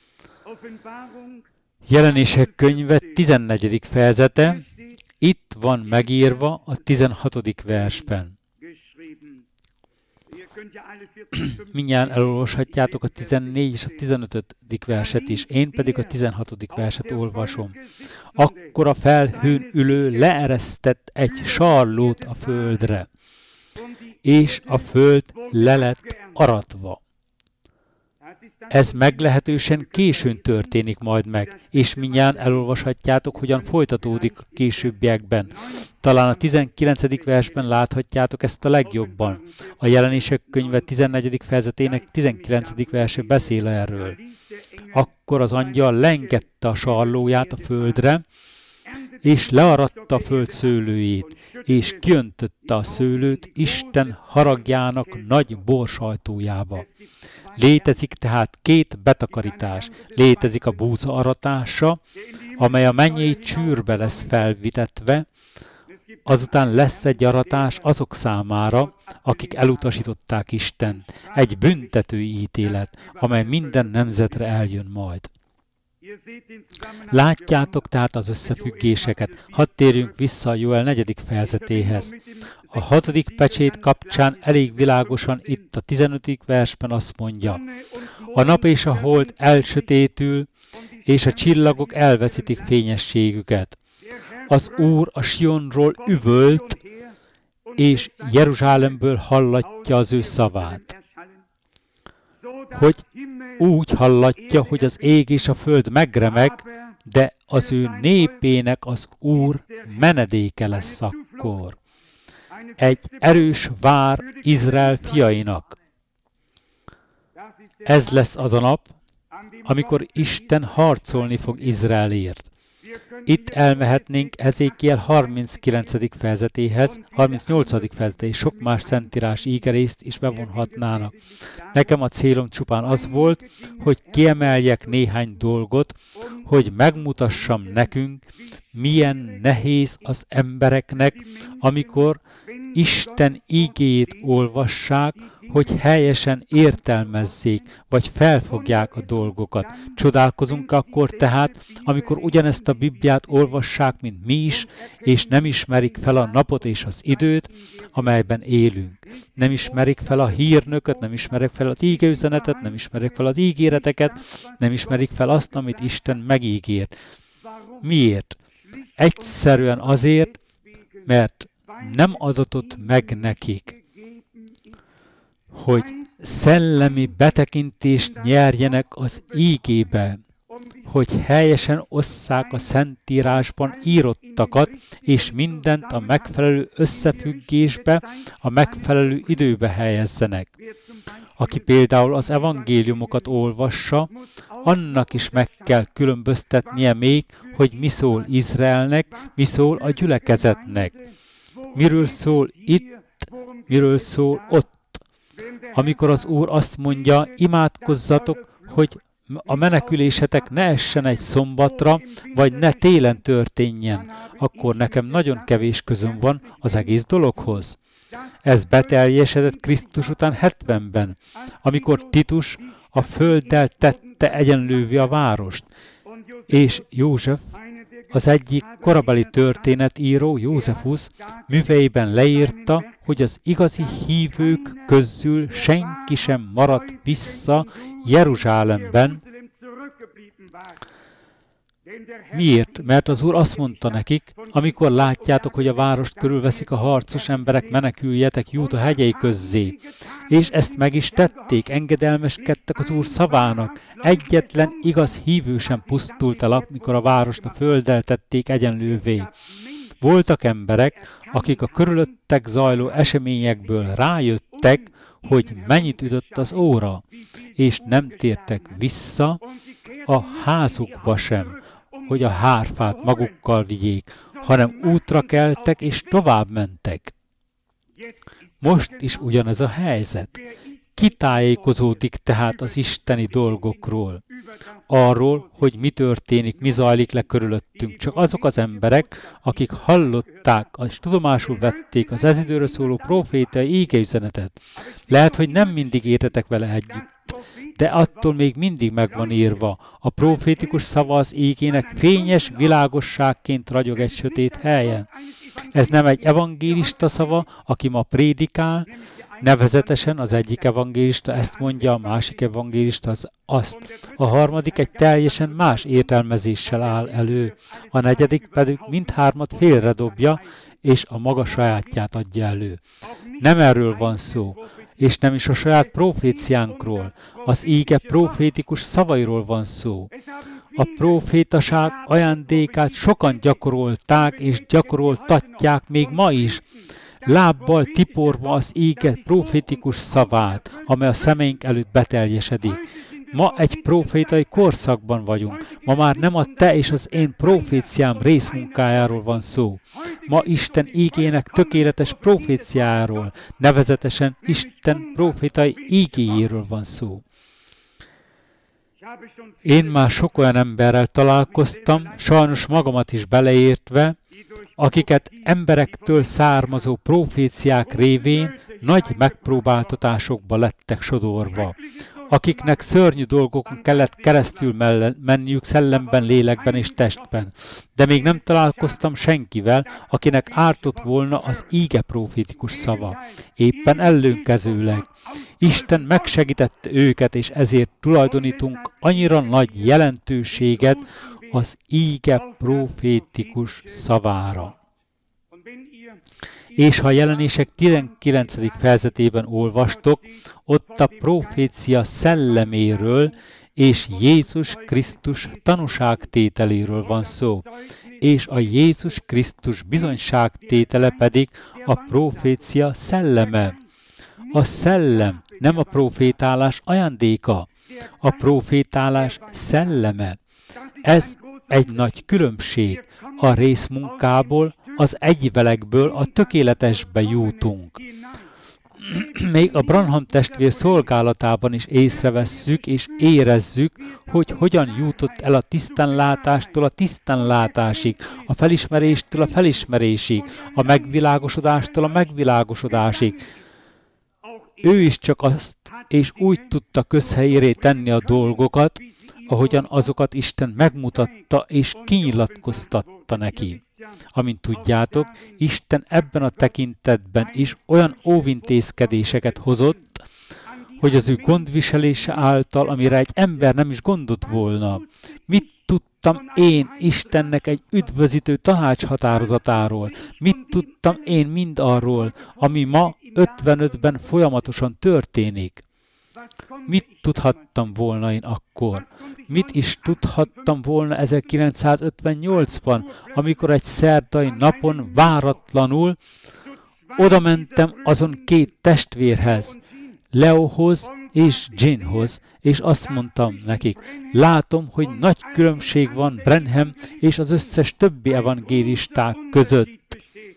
Jelenések könyve tizennegyedik fejezete, itt van megírva a tizenhatodik versben. Mindjárt elolvashatjátok a tizennégy és a tizenötödik verset is, én pedig a tizenhatodik verset olvasom. Akkor a felhőn ülő leeresztett egy sarlót a földre, és a föld le lett aratva. Ez meglehetősen későn történik majd meg, és mindjárt elolvashatjátok, hogyan folytatódik a későbbiekben. Talán a tizenkilencedik versben láthatjátok ezt a legjobban. A Jelenések könyve tizennegyedik fejezetének tizenkilencedik verse beszél erről. Akkor az angyal lengette a sarlóját a földre, és learatta a föld szőlőjét, és kiöntötte a szőlőt Isten haragjának nagy borsajtójába. Létezik tehát két betakarítás. Létezik a búza aratása, amely a mennyei csűrbe lesz felvitetve, azután lesz egy aratás azok számára, akik elutasították Istent, egy büntető ítélet, amely minden nemzetre eljön majd. Látjátok tehát az összefüggéseket. Hadd térjünk vissza a Jóel negyedik fejezetéhez. A hatodik pecsét kapcsán elég világosan itt a tizenötödik versben azt mondja: a nap és a hold elsötétül, és a csillagok elveszítik fényességüket. Az Úr a Sionról üvölt, és Jeruzsálemből hallatja az ő szavát. Hogy úgy hallatja, hogy az ég és a föld megremeg, de az ő népének az Úr menedéke lesz akkor. Egy erős vár Izrael fiainak. Ez lesz az a nap, amikor Isten harcolni fog Izraelért. Itt elmehetnénk Ezékiel harminckilencedik fejezetéhez, harmincnyolcadik fejezetéhez, sok más szentírás ígerészt is bevonhatnának. Nekem a célom csupán az volt, hogy kiemeljek néhány dolgot, hogy megmutassam nekünk, milyen nehéz az embereknek, amikor Isten igéjét olvassák, hogy helyesen értelmezzék, vagy felfogják a dolgokat. Csodálkozunk akkor tehát, amikor ugyanezt a Bibliát olvassák, mint mi is, és nem ismerik fel a napot és az időt, amelyben élünk. Nem ismerik fel a hírnököt, nem ismerik fel az ígeüzenetet, nem ismerik fel az ígéreteket, nem ismerik fel azt, amit Isten megígért. Miért? Egyszerűen azért, mert nem adatott meg nekik, hogy szellemi betekintést nyerjenek az ígébe, hogy helyesen osszák a Szentírásban írottakat, és mindent a megfelelő összefüggésbe, a megfelelő időbe helyezzenek. Aki például az evangéliumokat olvassa, annak is meg kell különböztetnie még, hogy mi szól Izraelnek, mi szól a gyülekezetnek. Miről szól itt, miről szól ott. Amikor az Úr azt mondja, imádkozzatok, hogy a menekülésetek ne essen egy szombatra, vagy ne télen történjen, akkor nekem nagyon kevés közöm van az egész dologhoz. Ez beteljesedett Krisztus után hetvenben, amikor Titus a földdel tette egyenlővé a várost, és József, az egyik korabeli történetíró, Józsefus, műveiben leírta, hogy az igazi hívők közül senki sem maradt vissza Jeruzsálemben. Miért? Mert az Úr azt mondta nekik, amikor látjátok, hogy a várost körülveszik a harcos emberek, meneküljetek Júda hegyei közzé. És ezt meg is tették, engedelmeskedtek az Úr szavának. Egyetlen igaz hívő sem pusztult el, amikor a várost a földdel tették egyenlővé. Voltak emberek, akik a körülöttek zajló eseményekből rájöttek, hogy mennyit ütött az óra, és nem tértek vissza a házukba sem, hogy a hárfát magukkal vigyék, hanem útra keltek és tovább mentek. Most is ugyanez a helyzet. Ki tájékozódik tehát az isteni dolgokról? Arról, hogy mi történik, mi zajlik le körülöttünk. Csak azok az emberek, akik hallották, és tudomásul vették az ez időre szóló profétai ígeüzenetet. Lehet, hogy nem mindig értetek vele együtt, de attól még mindig meg van írva. A profétikus szava az ígének fényes világosságként ragyog egy sötét helyen. Ez nem egy evangélista szava, aki ma prédikál, Nevezetesen az egyik evangélista ezt mondja, a másik evangélista az azt. A harmadik egy teljesen más értelmezéssel áll elő. A negyedik pedig mindhármat félredobja, és a maga sajátját adja elő. Nem erről van szó, és nem is a saját proféciánkról. Az íge profétikus szavairól van szó. A profétaság ajándékát sokan gyakorolták és gyakoroltatják még ma is, lábbal tiporva az íge profétikus szavát, amely a szemeink előtt beteljesedik. Ma egy profétai korszakban vagyunk. Ma már nem a te és az én proféciám részmunkájáról van szó. Ma Isten ígének tökéletes proféciáról, nevezetesen Isten profétai ígéjéről van szó. Én már sok olyan emberrel találkoztam, sajnos magamat is beleértve, akiket emberektől származó proféciák révén nagy megpróbáltatásokba lettek sodorva, akiknek szörnyű dolgokon kellett keresztül menniük szellemben, lélekben és testben. De még nem találkoztam senkivel, akinek ártott volna az íge profétikus szava. Éppen ellenkezőleg. Isten megsegítette őket, és ezért tulajdonítunk annyira nagy jelentőséget az íge profétikus szavára. És ha a Jelenések tizenkilencedik fejezetében olvastok, ott a profécia szelleméről és Jézus Krisztus tanúságtételéről van szó, és a Jézus Krisztus bizonyságtétele pedig a profécia szelleme. A szellem nem a profétálás ajándéka, a profétálás szelleme. Ez egy nagy különbség. A részmunkából, az egyvelekből a tökéletesbe jutunk. Még a Branham testvér szolgálatában is észrevesszük és érezzük, hogy hogyan jutott el a tisztánlátástól a tisztánlátásig, a felismeréstől a felismerésig, a megvilágosodástól a megvilágosodásig. Ő is csak azt és úgy tudta közhelyére tenni a dolgokat, ahogyan azokat Isten megmutatta és kinyilatkoztatta neki. Amint tudjátok, Isten ebben a tekintetben is olyan óvintézkedéseket hozott, hogy az ő gondviselése által, amire egy ember nem is gondolt volna. Mit tudtam én Istennek egy üdvözítő tanácshatározatáról? Mit tudtam én mind arról, ami ma ötvenötben folyamatosan történik? Mit tudhattam volna én akkor? Mit is tudhattam volna ezerkilencszázötvennyolcban, amikor egy szerdai napon váratlanul oda mentem azon két testvérhez, Leohoz és Janehoz, és azt mondtam nekik, látom, hogy nagy különbség van Branham és az összes többi evangélisták között.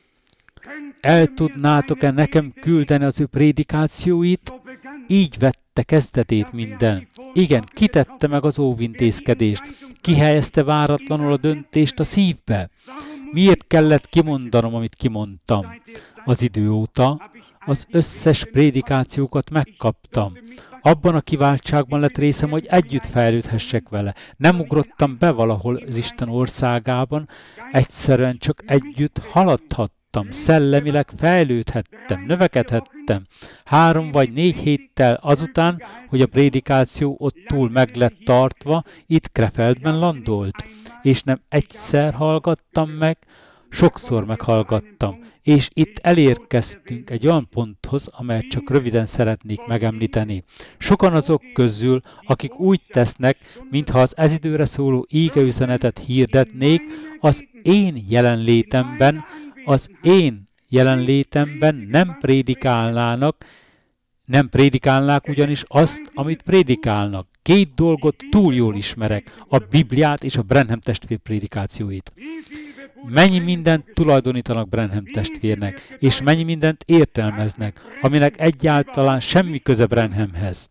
El tudnátok-e nekem küldeni az ő prédikációit? Így vette kezdetét minden. Igen, kitette meg az óvintézkedést, kihelyezte váratlanul a döntést a szívbe. Miért kellett kimondanom, amit kimondtam? Az idő óta az összes prédikációkat megkaptam. Abban a kiváltságban lett részem, hogy együtt fejlődhessek vele. Nem ugrottam be valahol az Isten országában, egyszerűen csak együtt haladhattam. Szellemileg fejlődhettem, növekedhettem. Három vagy négy héttel azután, hogy a prédikáció ott túl meg lett tartva, itt Krefeldben landolt. És nem egyszer hallgattam meg, sokszor meghallgattam. És itt elérkeztünk egy olyan ponthoz, amelyet csak röviden szeretnék megemlíteni. Sokan azok közül, akik úgy tesznek, mintha az ez időre szóló ígeüzenetet hirdetnék, az én jelenlétemben, az én jelenlétemben nem prédikálnának, nem prédikálnák ugyanis azt, amit prédikálnak. Két dolgot túl jól ismerek, a Bibliát és a Branham testvér prédikációit. Mennyi mindent tulajdonítanak Branham testvérnek, és mennyi mindent értelmeznek, aminek egyáltalán semmi köze Branhamhez.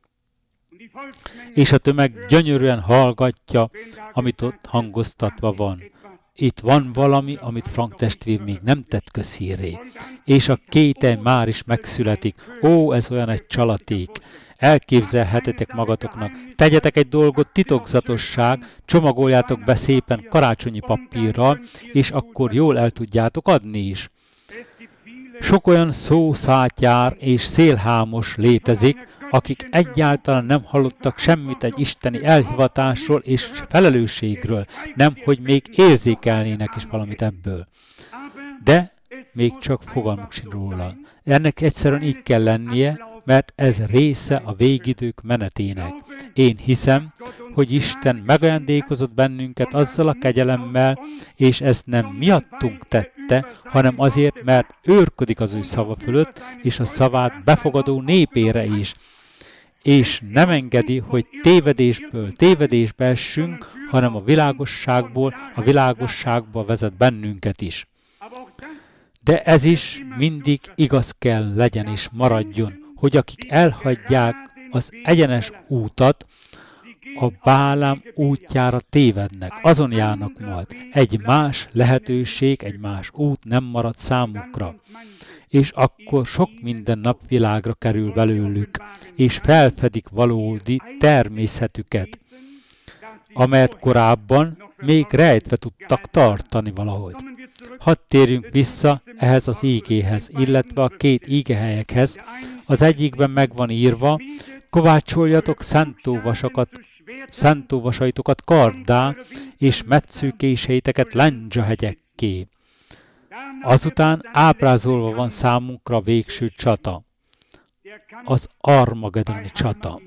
És a tömeg gyönyörűen hallgatja, amit ott hangoztatva van. Itt van valami, amit Frank testvér még nem tett közhírré. És a kételj már is megszületik. Ó, ez olyan egy csalaték. Elképzelhetetek magatoknak. Tegyetek egy dolgot titokzatosság, csomagoljátok be szépen karácsonyi papírral, és akkor jól el tudjátok adni is. Sok olyan szószátyár és szélhámos létezik, akik egyáltalán nem hallottak semmit egy isteni elhivatásról és felelősségről, nem, hogy még érzékelnének is valamit ebből. De még csak fogalmuk sincs róla. Ennek egyszerűen így kell lennie, mert ez része a végidők menetének. Én hiszem, hogy Isten megajándékozott bennünket azzal a kegyelemmel, és ezt nem miattunk tette, hanem azért, mert őrködik az ő szava fölött, és a szavát befogadó népére is. És nem engedi, hogy tévedésből tévedésbe essünk, hanem a világosságból a világosságba vezet bennünket is. De ez is mindig igaz kell legyen és maradjon, hogy akik elhagyják az egyenes útat, a Bálám útjára tévednek, azon járnak majd. Egy más lehetőség, egy más út nem marad számukra. És akkor sok minden napvilágra kerül belőlük, és felfedik valódi természetüket, amelyet korábban még rejtve tudtak tartani valahogy. Hadd térjünk vissza ehhez az ígéhez, illetve a két ígehelyekhez. Az egyikben meg van írva, kovácsoljatok szántóvasakat, szántóvasaitokat karddá, és metszőkéseiteket lendzsahegyekké. Azután ábrázolva van számunkra a végső csata, az Armagedoni csata.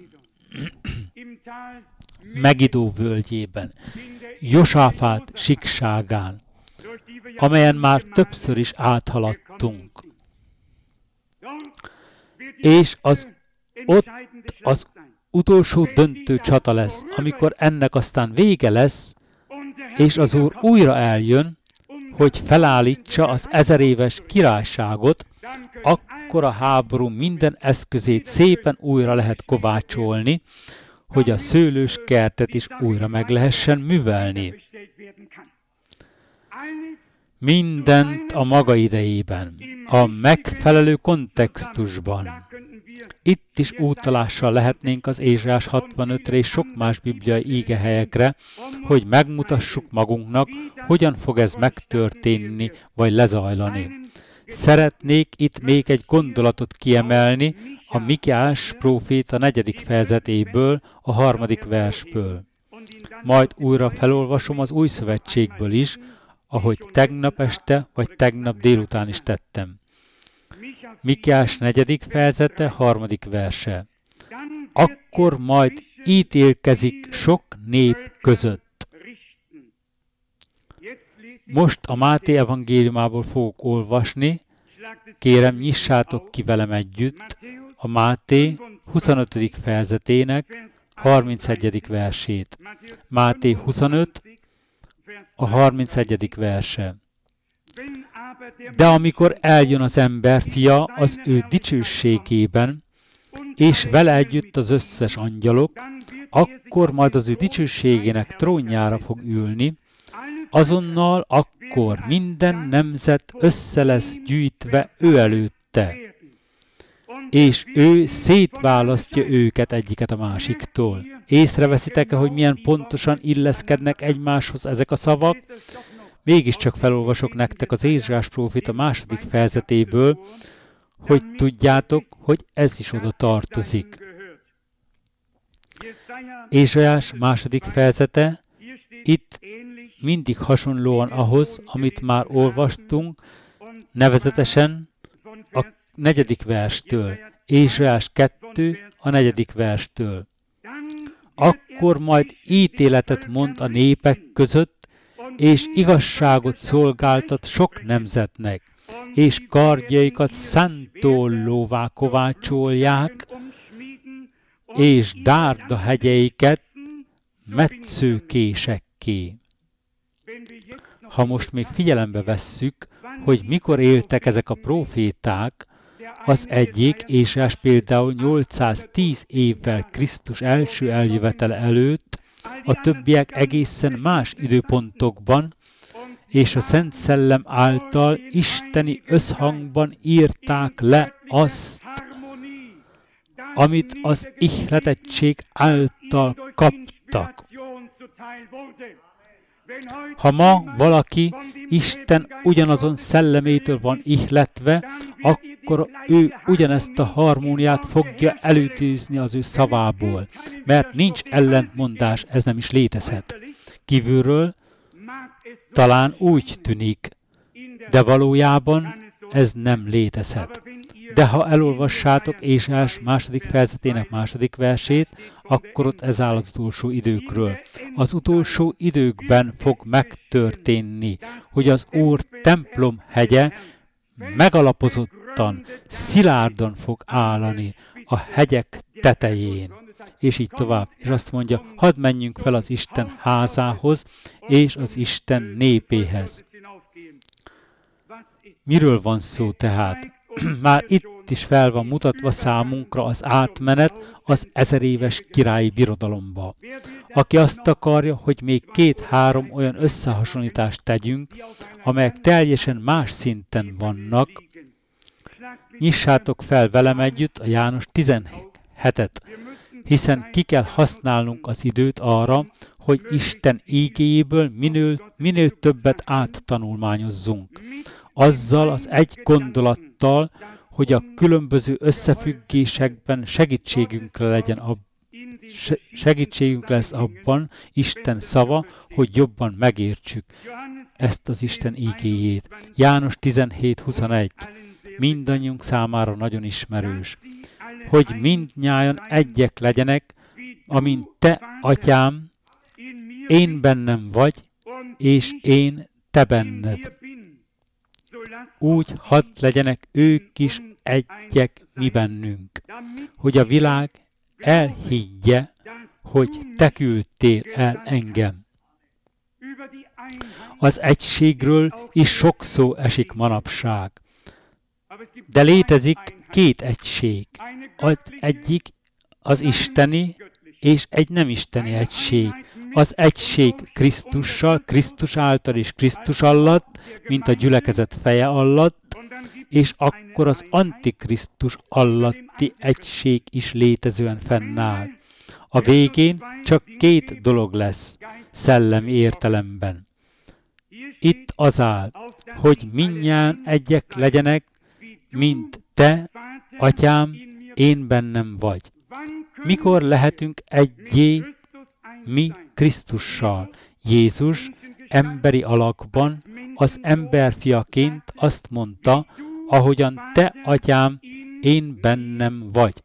Megidó völgyében, Josáfát síkságán, amelyen már többször is áthaladtunk. És az ott az utolsó döntő csata lesz, amikor ennek aztán vége lesz, és az Úr újra eljön, hogy felállítsa az ezeréves királyságot, akkor a háború minden eszközét szépen újra lehet kovácsolni, hogy a szőlős kertet is újra meg lehessen művelni. Mindent a maga idejében, a megfelelő kontextusban. Itt is úttalással lehetnénk az Ézsaiás hatvanötre és sok más bibliai ígehelyekre, hogy megmutassuk magunknak, hogyan fog ez megtörténni vagy lezajlani. Szeretnék itt még egy gondolatot kiemelni a Mikiás próféta negyedik fejezetéből, a harmadik versből. Majd újra felolvasom az Új Szövetségből is, ahogy tegnap este vagy tegnap délután is tettem. Mikiás negyedik fejezete, harmadik verse. Akkor majd ítélkezik sok nép között. Most a Máté evangéliumából fogok olvasni, kérem nyissátok ki velem együtt a Máté huszonötödik fejezetének harmincegyedik versét. Máté huszonöt, a harmincegyedik verse. De amikor eljön az ember fia az ő dicsőségében, és vele együtt az összes angyalok, akkor majd az ő dicsőségének trónjára fog ülni, azonnal akkor minden nemzet össze lesz gyűjtve ő előtte, és ő szétválasztja őket egyiket a másiktól. Észreveszitek-e, hogy milyen pontosan illeszkednek egymáshoz ezek a szavak? Mégiscsak felolvasok nektek az Ézsaiás próféta második fejezetéből, hogy tudjátok, hogy ez is oda tartozik. Ézsaiás második fejezete itt mindig hasonlóan ahhoz, amit már olvastunk, nevezetesen a negyedik verstől. Ézsaiás kettő, a negyedik verstől. Akkor majd ítéletet mond a népek között, és igazságot szolgáltat sok nemzetnek, és kardjaikat szántóllóvá kovácsolják, és dárda hegyeiket metszőkésekké. Ha most még figyelembe vesszük, hogy mikor éltek ezek a próféták, az egyik, Ézsaiás például nyolcszáztíz évvel Krisztus első eljövetele előtt, a többiek egészen más időpontokban, és a Szent Szellem által isteni összhangban írták le azt, amit az ihletettség által kaptak. Ha ma valaki Isten ugyanazon szellemétől van ihletve, akkor ő ugyanezt a harmóniát fogja előtűzni az ő szavából, mert nincs ellentmondás, ez nem is létezhet. Kívülről talán úgy tűnik, de valójában ez nem létezhet. De ha elolvassátok Ézsaiás második fejezetének második versét, akkor ott ez áll az utolsó időkről. Az utolsó időkben fog megtörténni, hogy az Úr templom hegye megalapozottan, szilárdan fog állani a hegyek tetején. És így tovább. És azt mondja, hadd menjünk fel az Isten házához és az Isten népéhez. Miről van szó tehát? Már itt is fel van mutatva számunkra az átmenet az ezeréves királyi birodalomba. Aki azt akarja, hogy még két-három olyan összehasonlítást tegyünk, amelyek teljesen más szinten vannak, nyissátok fel velem együtt a János tizenhetet, hiszen ki kell használnunk az időt arra, hogy Isten ígéjéből minél, minél többet áttanulmányozzunk. Azzal az egy gondolattal, hogy a különböző összefüggésekben segítségünkre legyen a, segítségünk lesz abban Isten szava, hogy jobban megértsük ezt az Isten ígéjét. János tizenhét huszonegy mindannyiunk számára nagyon ismerős, hogy mindnyájan egyek legyenek, amint te, atyám, én bennem vagy, és én te benned. Úgy hadd legyenek ők is egyek mi bennünk, hogy a világ elhiggye, hogy te küldtél el engem. Az egységről is sok szó esik manapság, de létezik két egység. Az egyik az isteni és egy nem isteni egység. Az egység Krisztussal, Krisztus által és Krisztus alatt, mint a gyülekezet feje alatt, és akkor az Antikrisztus alatti egység is létezően fennáll. A végén csak két dolog lesz, szellemi értelemben. Itt az áll, hogy mindnyájan egyek legyenek, mint te, atyám, én bennem vagy. Mikor lehetünk egyé mi Krisztussal? Jézus emberi alakban, az emberfiaként azt mondta, ahogyan te, atyám, én bennem vagy.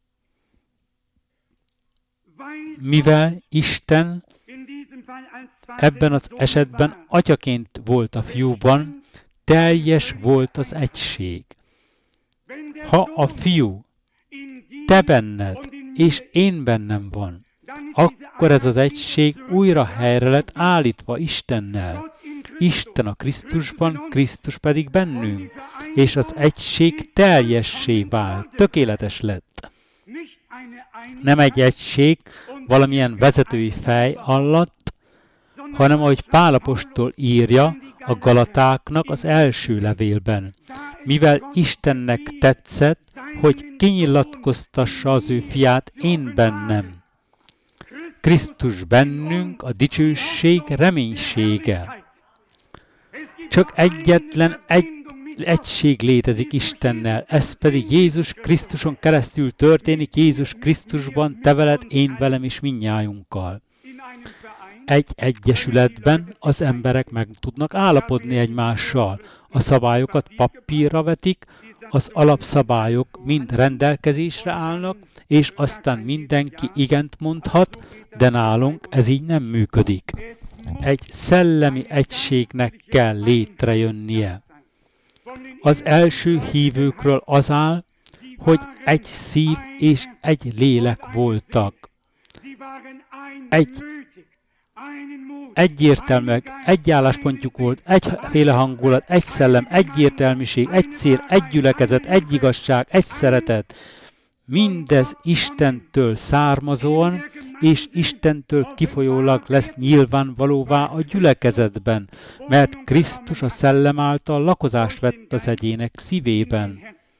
Mivel Isten ebben az esetben atyaként volt a fiúban, teljes volt az egység. Ha a fiú te benned és én bennem van, akkor ez az egység újra helyre lett állítva Istennel. Isten a Krisztusban, Krisztus pedig bennünk, és az egység teljessé vált, tökéletes lett. Nem egy egység valamilyen vezetői fej alatt, hanem ahogy Pál apostol írja a Galatáknak az első levélben. Mivel Istennek tetszett, hogy kinyilatkoztassa az ő fiát én bennem. Krisztus bennünk a dicsőség reménysége. Csak egyetlen egy egység létezik Istennel, ez pedig Jézus Krisztuson keresztül történik, Jézus Krisztusban, te veled, én velem és mindnyájunkkal. Egy egyesületben az emberek meg tudnak állapodni egymással. A szabályokat papírra vetik, az alapszabályok mind rendelkezésre állnak, és aztán mindenki igent mondhat, de nálunk ez így nem működik. Egy szellemi egységnek kell létrejönnie. Az első hívőkről az áll, hogy egy szív és egy lélek voltak. Egy egyértelműek, egy álláspontjuk volt, egyféle hangulat, egy szellem, egy értelmiség, egy cél, egy gyülekezet, egy igazság, egy szeretet. Mindez Istentől származóan, és Istentől kifolyólag lesz nyilvánvalóvá a gyülekezetben, mert Krisztus a szellem által lakozást vett az egyének szívében.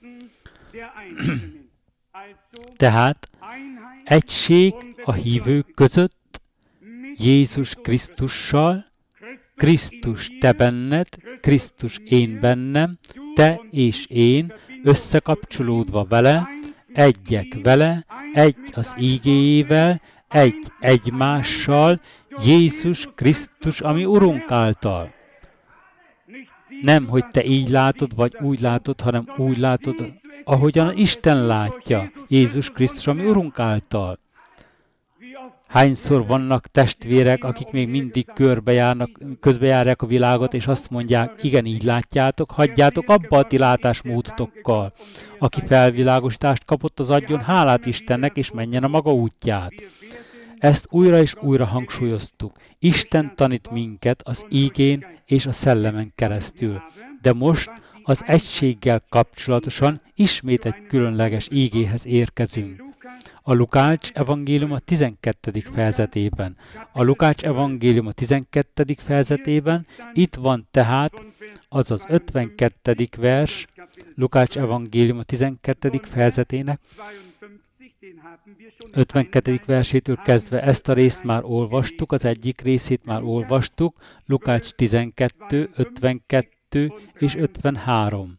Tehát egység a hívők között, Jézus Krisztussal, Krisztus te benned, Krisztus én bennem, te és én összekapcsolódva vele, egyek vele, egy az ígéjével, egy egymással, Jézus Krisztus, ami Urunk által. Nem, hogy te így látod, vagy úgy látod, hanem úgy látod, ahogyan Isten látja, Jézus Krisztus, ami Urunk által. Hányszor vannak testvérek, akik még mindig körbejárnak, közbejárják a világot, és azt mondják, igen, így látjátok, hagyjátok abba a ti látásmódotokkal. Aki felvilágosítást kapott, az adjon hálát Istennek, és menjen a maga útját. Ezt újra és újra hangsúlyoztuk. Isten tanít minket az ígén és a szellemen keresztül. De most az egységgel kapcsolatosan ismét egy különleges ígéhez érkezünk. A Lukács evangélium a tizenkettedik fejezetében. A Lukács evangélium a tizenkettedik fejezetében, itt van tehát az az ötvenkettedik vers, Lukács evangélium a tizenkettedik fejezetének, ötvenkettedik versétől kezdve ezt a részt már olvastuk, az egyik részét már olvastuk, Lukács tizenkettő, ötvenkettő és ötvenhárom.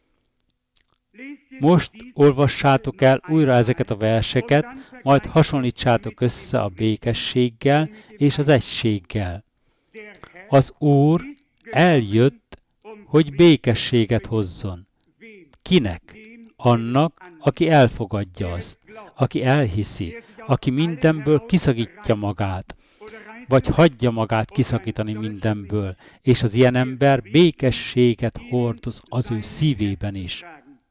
Most olvassátok el újra ezeket a verseket, majd hasonlítsátok össze a békességgel és az egységgel. Az Úr eljött, hogy békességet hozzon. Kinek? Annak, aki elfogadja azt, aki elhiszi, aki mindenből kiszakítja magát, vagy hagyja magát kiszakítani mindenből, és az ilyen ember békességet hordoz az ő szívében is.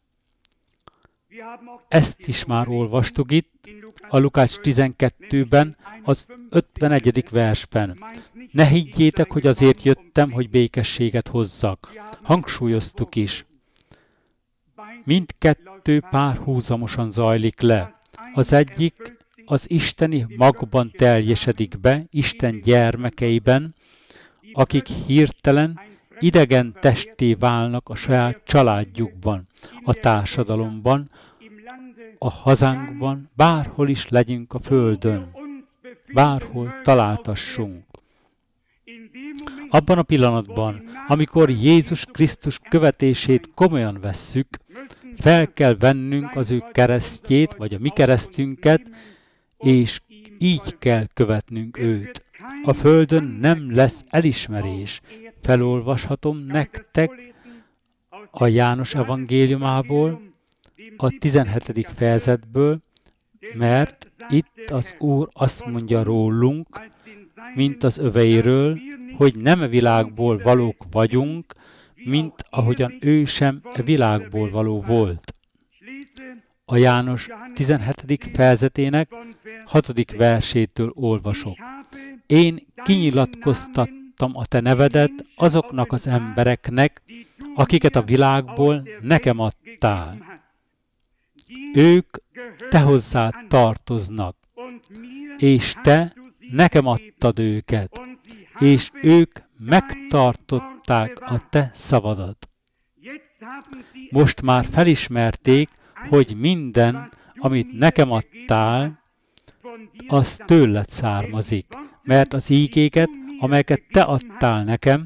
Ezt is már olvastuk itt, a Lukács tizenkettőben, az ötvenegyedik versben. Ne higgyétek, hogy azért jöttem, hogy békességet hozzak. Hangsúlyoztuk is. Mindkettő párhuzamosan zajlik le. Az egyik az isteni magban teljesedik be, Isten gyermekeiben, akik hirtelen idegen testé válnak a saját családjukban, a társadalomban, a hazánkban, bárhol is legyünk a földön, bárhol találtassunk. Abban a pillanatban, amikor Jézus Krisztus követését komolyan vesszük, fel kell vennünk az ő keresztjét, vagy a mi keresztünket, és így kell követnünk őt. A földön nem lesz elismerés. Felolvashatom nektek a János evangéliumából, a tizenhetedik fejezetből, mert itt az Úr azt mondja rólunk, mint az öveiről, hogy nem a világból valók vagyunk, mint ahogyan ő sem a világból való volt. A János tizenhetedik fejezetének hatodik versétől olvasok. Én kinyilatkoztattam a te nevedet azoknak az embereknek, akiket a világból nekem adtál. Ők te hozzád tartoznak, és te nekem adtad őket, és ők megtartották a te szavadat. Most már felismerték, hogy minden, amit nekem adtál, az tőled származik, mert az ígéket, amelyeket te adtál nekem,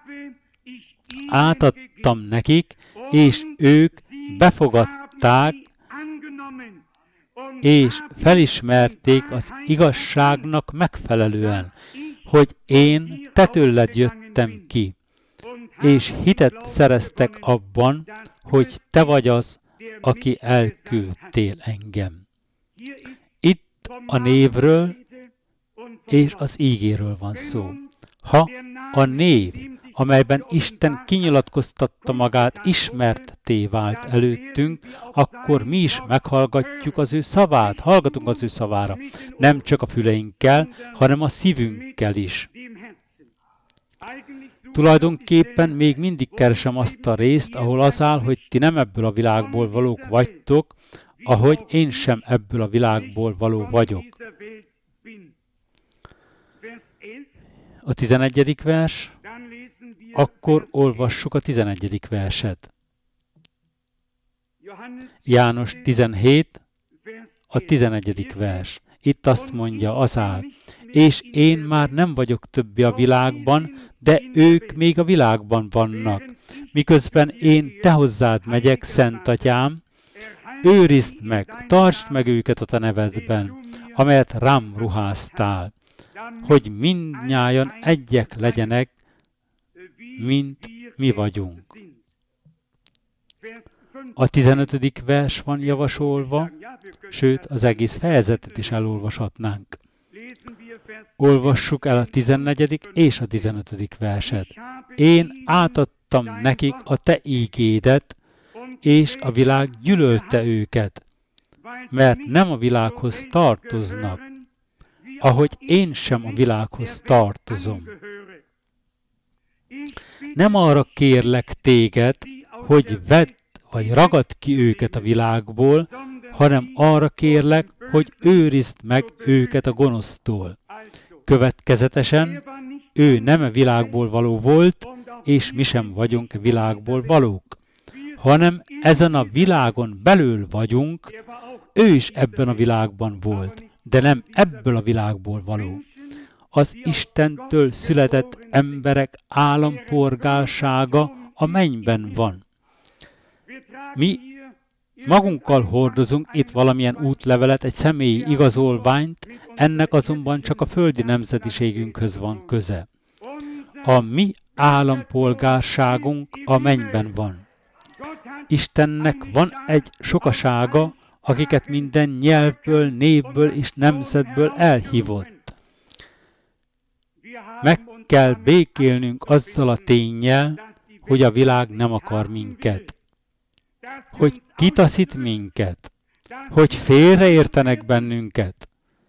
átadtam nekik, és ők befogadták, és felismerték az igazságnak megfelelően, hogy én te tőled jöttem ki, és hitet szereztek abban, hogy te vagy az, aki elküldtél engem. Itt a névről és az ígéről van szó. Ha a név, amelyben Isten kinyilatkoztatta magát, ismertté vált előttünk, akkor mi is meghallgatjuk az ő szavát, hallgatunk az ő szavára. Nem csak a füleinkkel, hanem a szívünkkel is. Tulajdonképpen még mindig keresem azt a részt, ahol az áll, hogy ti nem ebből a világból valók vagytok, ahogy én sem ebből a világból való vagyok. A tizenegyedik vers, akkor olvassuk a tizenegyedik verset. János tizenhét, a tizenegyedik vers. Itt azt mondja, az áll, és én már nem vagyok többi a világban, de ők még a világban vannak. Miközben én te hozzád megyek, Szent Atyám, őrizd meg, tartsd meg őket a te nevedben, amelyet rám ruháztál, hogy mindnyájan egyek legyenek, mint mi vagyunk. A tizenötödik vers van javasolva, sőt, az egész fejezetet is elolvashatnánk. Olvassuk el a tizennegyedik és a tizenötödik verset. Én átadtam nekik a te ígédet, és a világ gyűlölte őket, mert nem a világhoz tartoznak, ahogy én sem a világhoz tartozom. Nem arra kérlek téged, hogy vedd vagy ragad ki őket a világból, hanem arra kérlek, hogy őrizd meg őket a gonosztól. Következetesen ő nem a világból való volt, és mi sem vagyunk a világból valók, hanem ezen a világon belül vagyunk, ő is ebben a világban volt, de nem ebből a világból való. Az Istentől született emberek állampolgársága a mennyben van. Mi magunkkal hordozunk itt valamilyen útlevelet, egy személyi igazolványt, ennek azonban csak a földi nemzetiségünkhöz van köze. A mi állampolgárságunk a mennyben van. Istennek van egy sokasága, akiket minden nyelvből, névből és nemzetből elhívott. Meg kell békélnünk azzal a ténnyel, hogy a világ nem akar minket, hogy kitaszít minket, hogy félreértenek bennünket.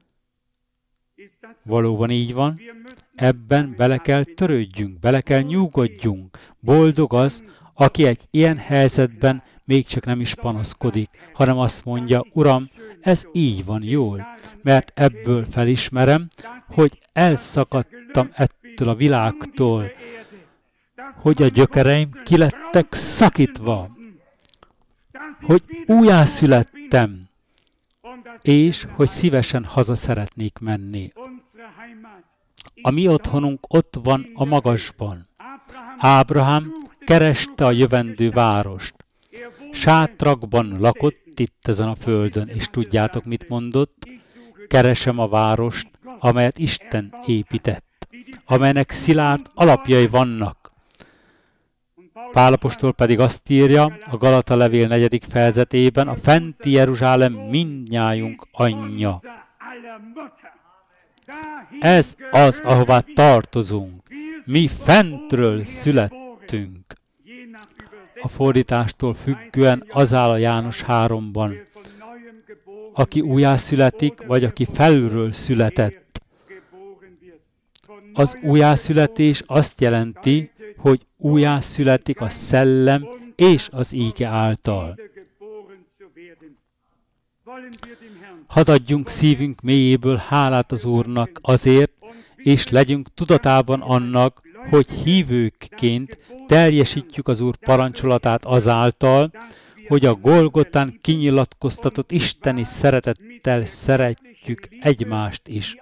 Valóban így van, ebben bele kell törődjünk, bele kell nyugodjunk. Boldog az, aki egy ilyen helyzetben még csak nem is panaszkodik, hanem azt mondja, Uram, ez így van jól, mert ebből felismerem, hogy elszakadtam ettől a világtól, hogy a gyökereim kilettek szakítva, hogy újjászülettem, és hogy szívesen haza szeretnék menni. A mi otthonunk ott van a magasban. Ábrahám kereste a jövendő várost. Sátrakban lakott itt ezen a földön, és tudjátok, mit mondott? Keresem a várost, amelyet Isten épített, amelynek szilárd alapjai vannak. Pál apostol pedig azt írja a Galata levél negyedik fejezetében, a fenti Jeruzsálem mindnyájunk anyja. Ez az, ahová tartozunk. Mi fentről születtünk. A fordítástól függően az áll a János háromban. Aki újjászületik, vagy aki felülről született. Az újjászületés azt jelenti, hogy újjászületik a szellem és az íge által. Hadd adjunk szívünk mélyéből hálát az Úrnak azért, és legyünk tudatában annak, hogy hívőkként teljesítjük az Úr parancsolatát azáltal, hogy a Golgotán kinyilatkoztatott isteni szeretettel szeretjük egymást is.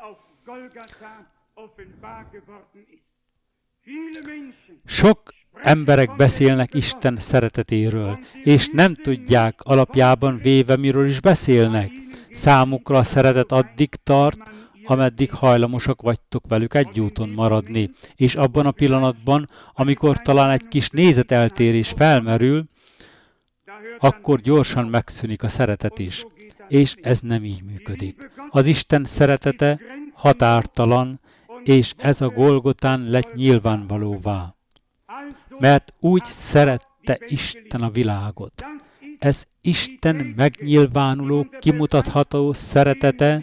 Sok emberek beszélnek Isten szeretetéről, és nem tudják alapjában véve, miről is beszélnek. Számukra a szeretet addig tart, ameddig hajlamosak vagytok velük egy úton maradni, és abban a pillanatban, amikor talán egy kis nézeteltérés felmerül, akkor gyorsan megszűnik a szeretet is. És ez nem így működik. Az Isten szeretete határtalan, és ez a Golgotán lett nyilvánvalóvá. Mert úgy szerette Isten a világot. Ez Isten megnyilvánuló, kimutatható szeretete,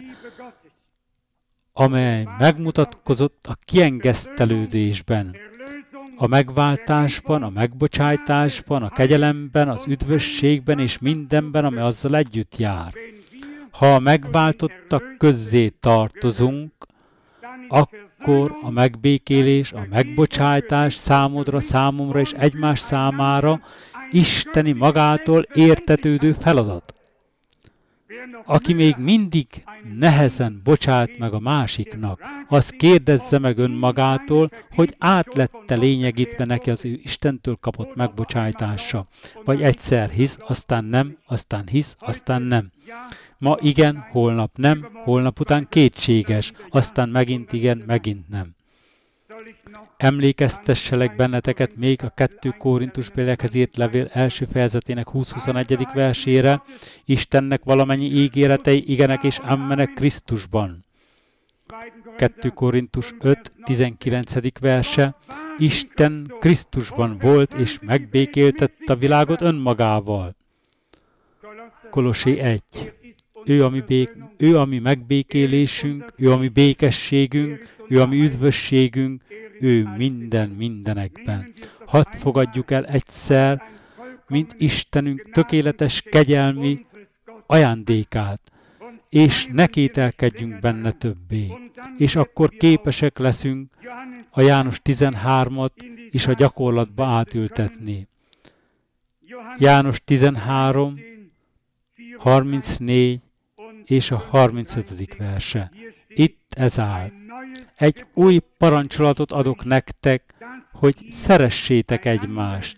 amely megmutatkozott a kiengesztelődésben, a megváltásban, a megbocsájtásban, a kegyelemben, az üdvösségben és mindenben, ami azzal együtt jár. Ha a megváltottak közzé tartozunk, akkor a megbékélés, a megbocsájtás számodra, számomra és egymás számára isteni magától értetődő feladat. Aki még mindig nehezen bocsát meg a másiknak, az kérdezze meg önmagától, hogy átlette lényegítve neki az ő Istentől kapott megbocsájtása. Vagy egyszer hisz, aztán nem, aztán hisz, aztán nem. Ma igen, holnap nem, holnap után kétséges, aztán megint igen, megint nem. Emlékeztesselek benneteket még a kettő Korintusbeliekhez írt levél első fejezetének húsz-huszonegyedik versére, Istennek valamennyi ígéretei igenek és ammenek Krisztusban. kettő Korintus öt tizenkilencedik verse, Isten Krisztusban volt és megbékéltette a világot önmagával. Kolossé egy. Ő a, mi bék, ő a mi megbékélésünk, ő a mi békességünk, ő a mi üdvösségünk, ő minden mindenekben. Hadd fogadjuk el egyszer, mint Istenünk tökéletes kegyelmi ajándékát, és ne kételkedjünk benne többé. És akkor képesek leszünk a János tizenhármat is a gyakorlatba átültetni. János tizenhárom, harmincnégy és a harmincötödik verse. Itt ez áll. Egy új parancsolatot adok nektek, hogy szeressétek egymást.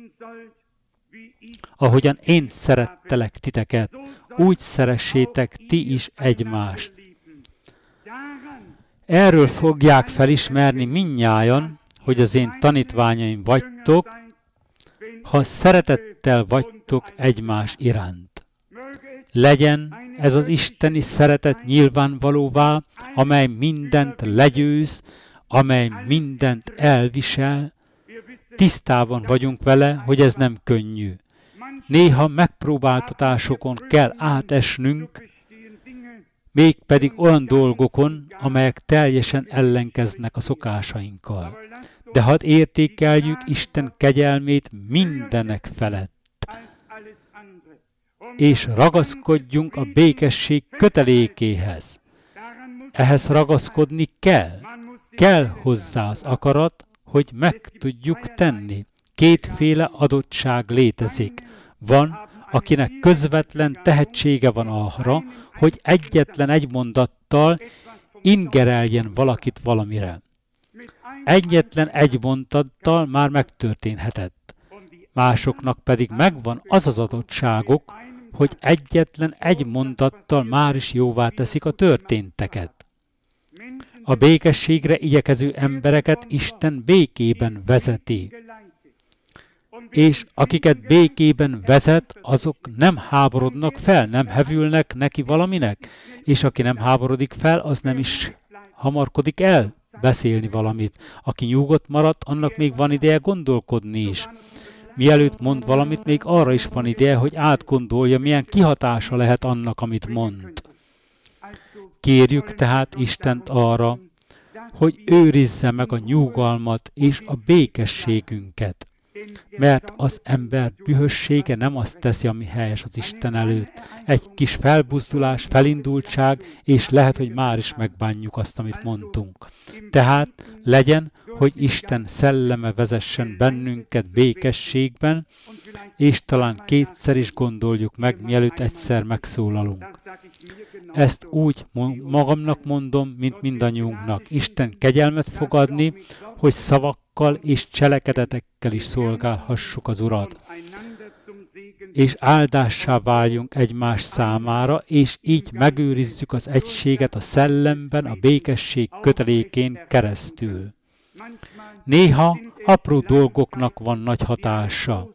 Ahogyan én szerettelek titeket, úgy szeressétek ti is egymást. Erről fogják felismerni mindnyájan, hogy az én tanítványaim vagytok, ha szeretettel vagytok egymás iránt. Legyen ez az isteni szeretet nyilvánvalóvá, amely mindent legyőz, amely mindent elvisel. Tisztában vagyunk vele, hogy ez nem könnyű. Néha megpróbáltatásokon kell átesnünk, mégpedig olyan dolgokon, amelyek teljesen ellenkeznek a szokásainkkal. De hadd értékeljük Isten kegyelmét mindenek felett, és ragaszkodjunk a békesség kötelékéhez. Ehhez ragaszkodni kell. Kell hozzá az akarat, hogy meg tudjuk tenni. Kétféle adottság létezik. Van, akinek közvetlen tehetsége van arra, hogy egyetlen egy mondattal ingereljen valakit valamire. Egyetlen egy mondattal már megtörténhetett. Másoknak pedig megvan az az adottságok, hogy egyetlen egy mondattal már is jóvá teszik a történteket. A békességre igyekező embereket Isten békében vezeti. És akiket békében vezet, azok nem háborodnak fel, nem hevülnek neki valaminek, és aki nem háborodik fel, az nem is hamarkodik el beszélni valamit. Aki nyugodt maradt, annak még van ideje gondolkodni is. Mielőtt mond valamit, még arra is van ideje, hogy átgondolja, milyen kihatása lehet annak, amit mond. Kérjük tehát Istent arra, hogy őrizze meg a nyugalmat és a békességünket, mert az ember dühössége nem azt teszi, ami helyes az Isten előtt. Egy kis felbuzdulás, felindultság, és lehet, hogy már is megbánjuk azt, amit mondtunk. Tehát legyen, hogy Isten szelleme vezessen bennünket békességben, és talán kétszer is gondoljuk meg, mielőtt egyszer megszólalunk. Ezt úgy magamnak mondom, mint mindannyiunknak. Isten kegyelmet fogadni, hogy szavakkal és cselekedetekkel is szolgálhassuk az Urat, és áldássá váljunk egymás számára, és így megőrizzük az egységet a szellemben, a békesség kötelékén keresztül. Néha apró dolgoknak van nagy hatása,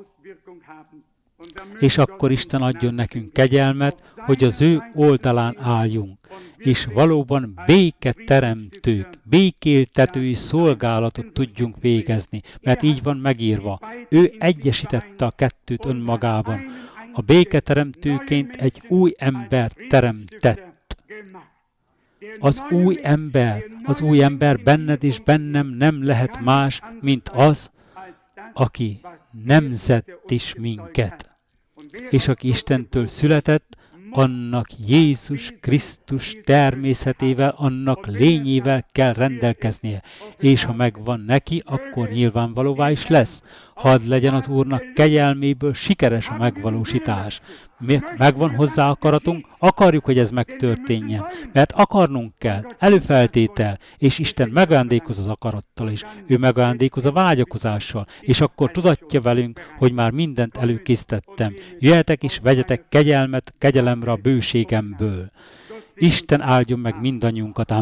és akkor Isten adjon nekünk kegyelmet, hogy az ő oldalán álljunk, és valóban béketeremtők, békéltetői szolgálatot tudjunk végezni, mert így van megírva. Ő egyesítette a kettőt önmagában. A béketeremtőként egy új ember teremtett. Az új ember, az új ember benned és bennem nem lehet más, mint az, aki nemzett is minket. És aki Istentől született, annak Jézus Krisztus természetével, annak lényével kell rendelkeznie. És ha megvan neki, akkor nyilvánvalóvá is lesz. Hadd legyen az Úrnak kegyelméből sikeres a megvalósítás. Miért megvan hozzá akaratunk, akarjuk, hogy ez megtörténjen, mert akarnunk kell, előfeltétel, és Isten megajándékoz az akarattal is. Ő megajándékoz a vágyakozással, és akkor tudatja velünk, hogy már mindent előkészítettem. Jöjjetek és vegyetek kegyelmet, kegyelemre a bőségemből. Isten áldjon meg mindannyiunkat.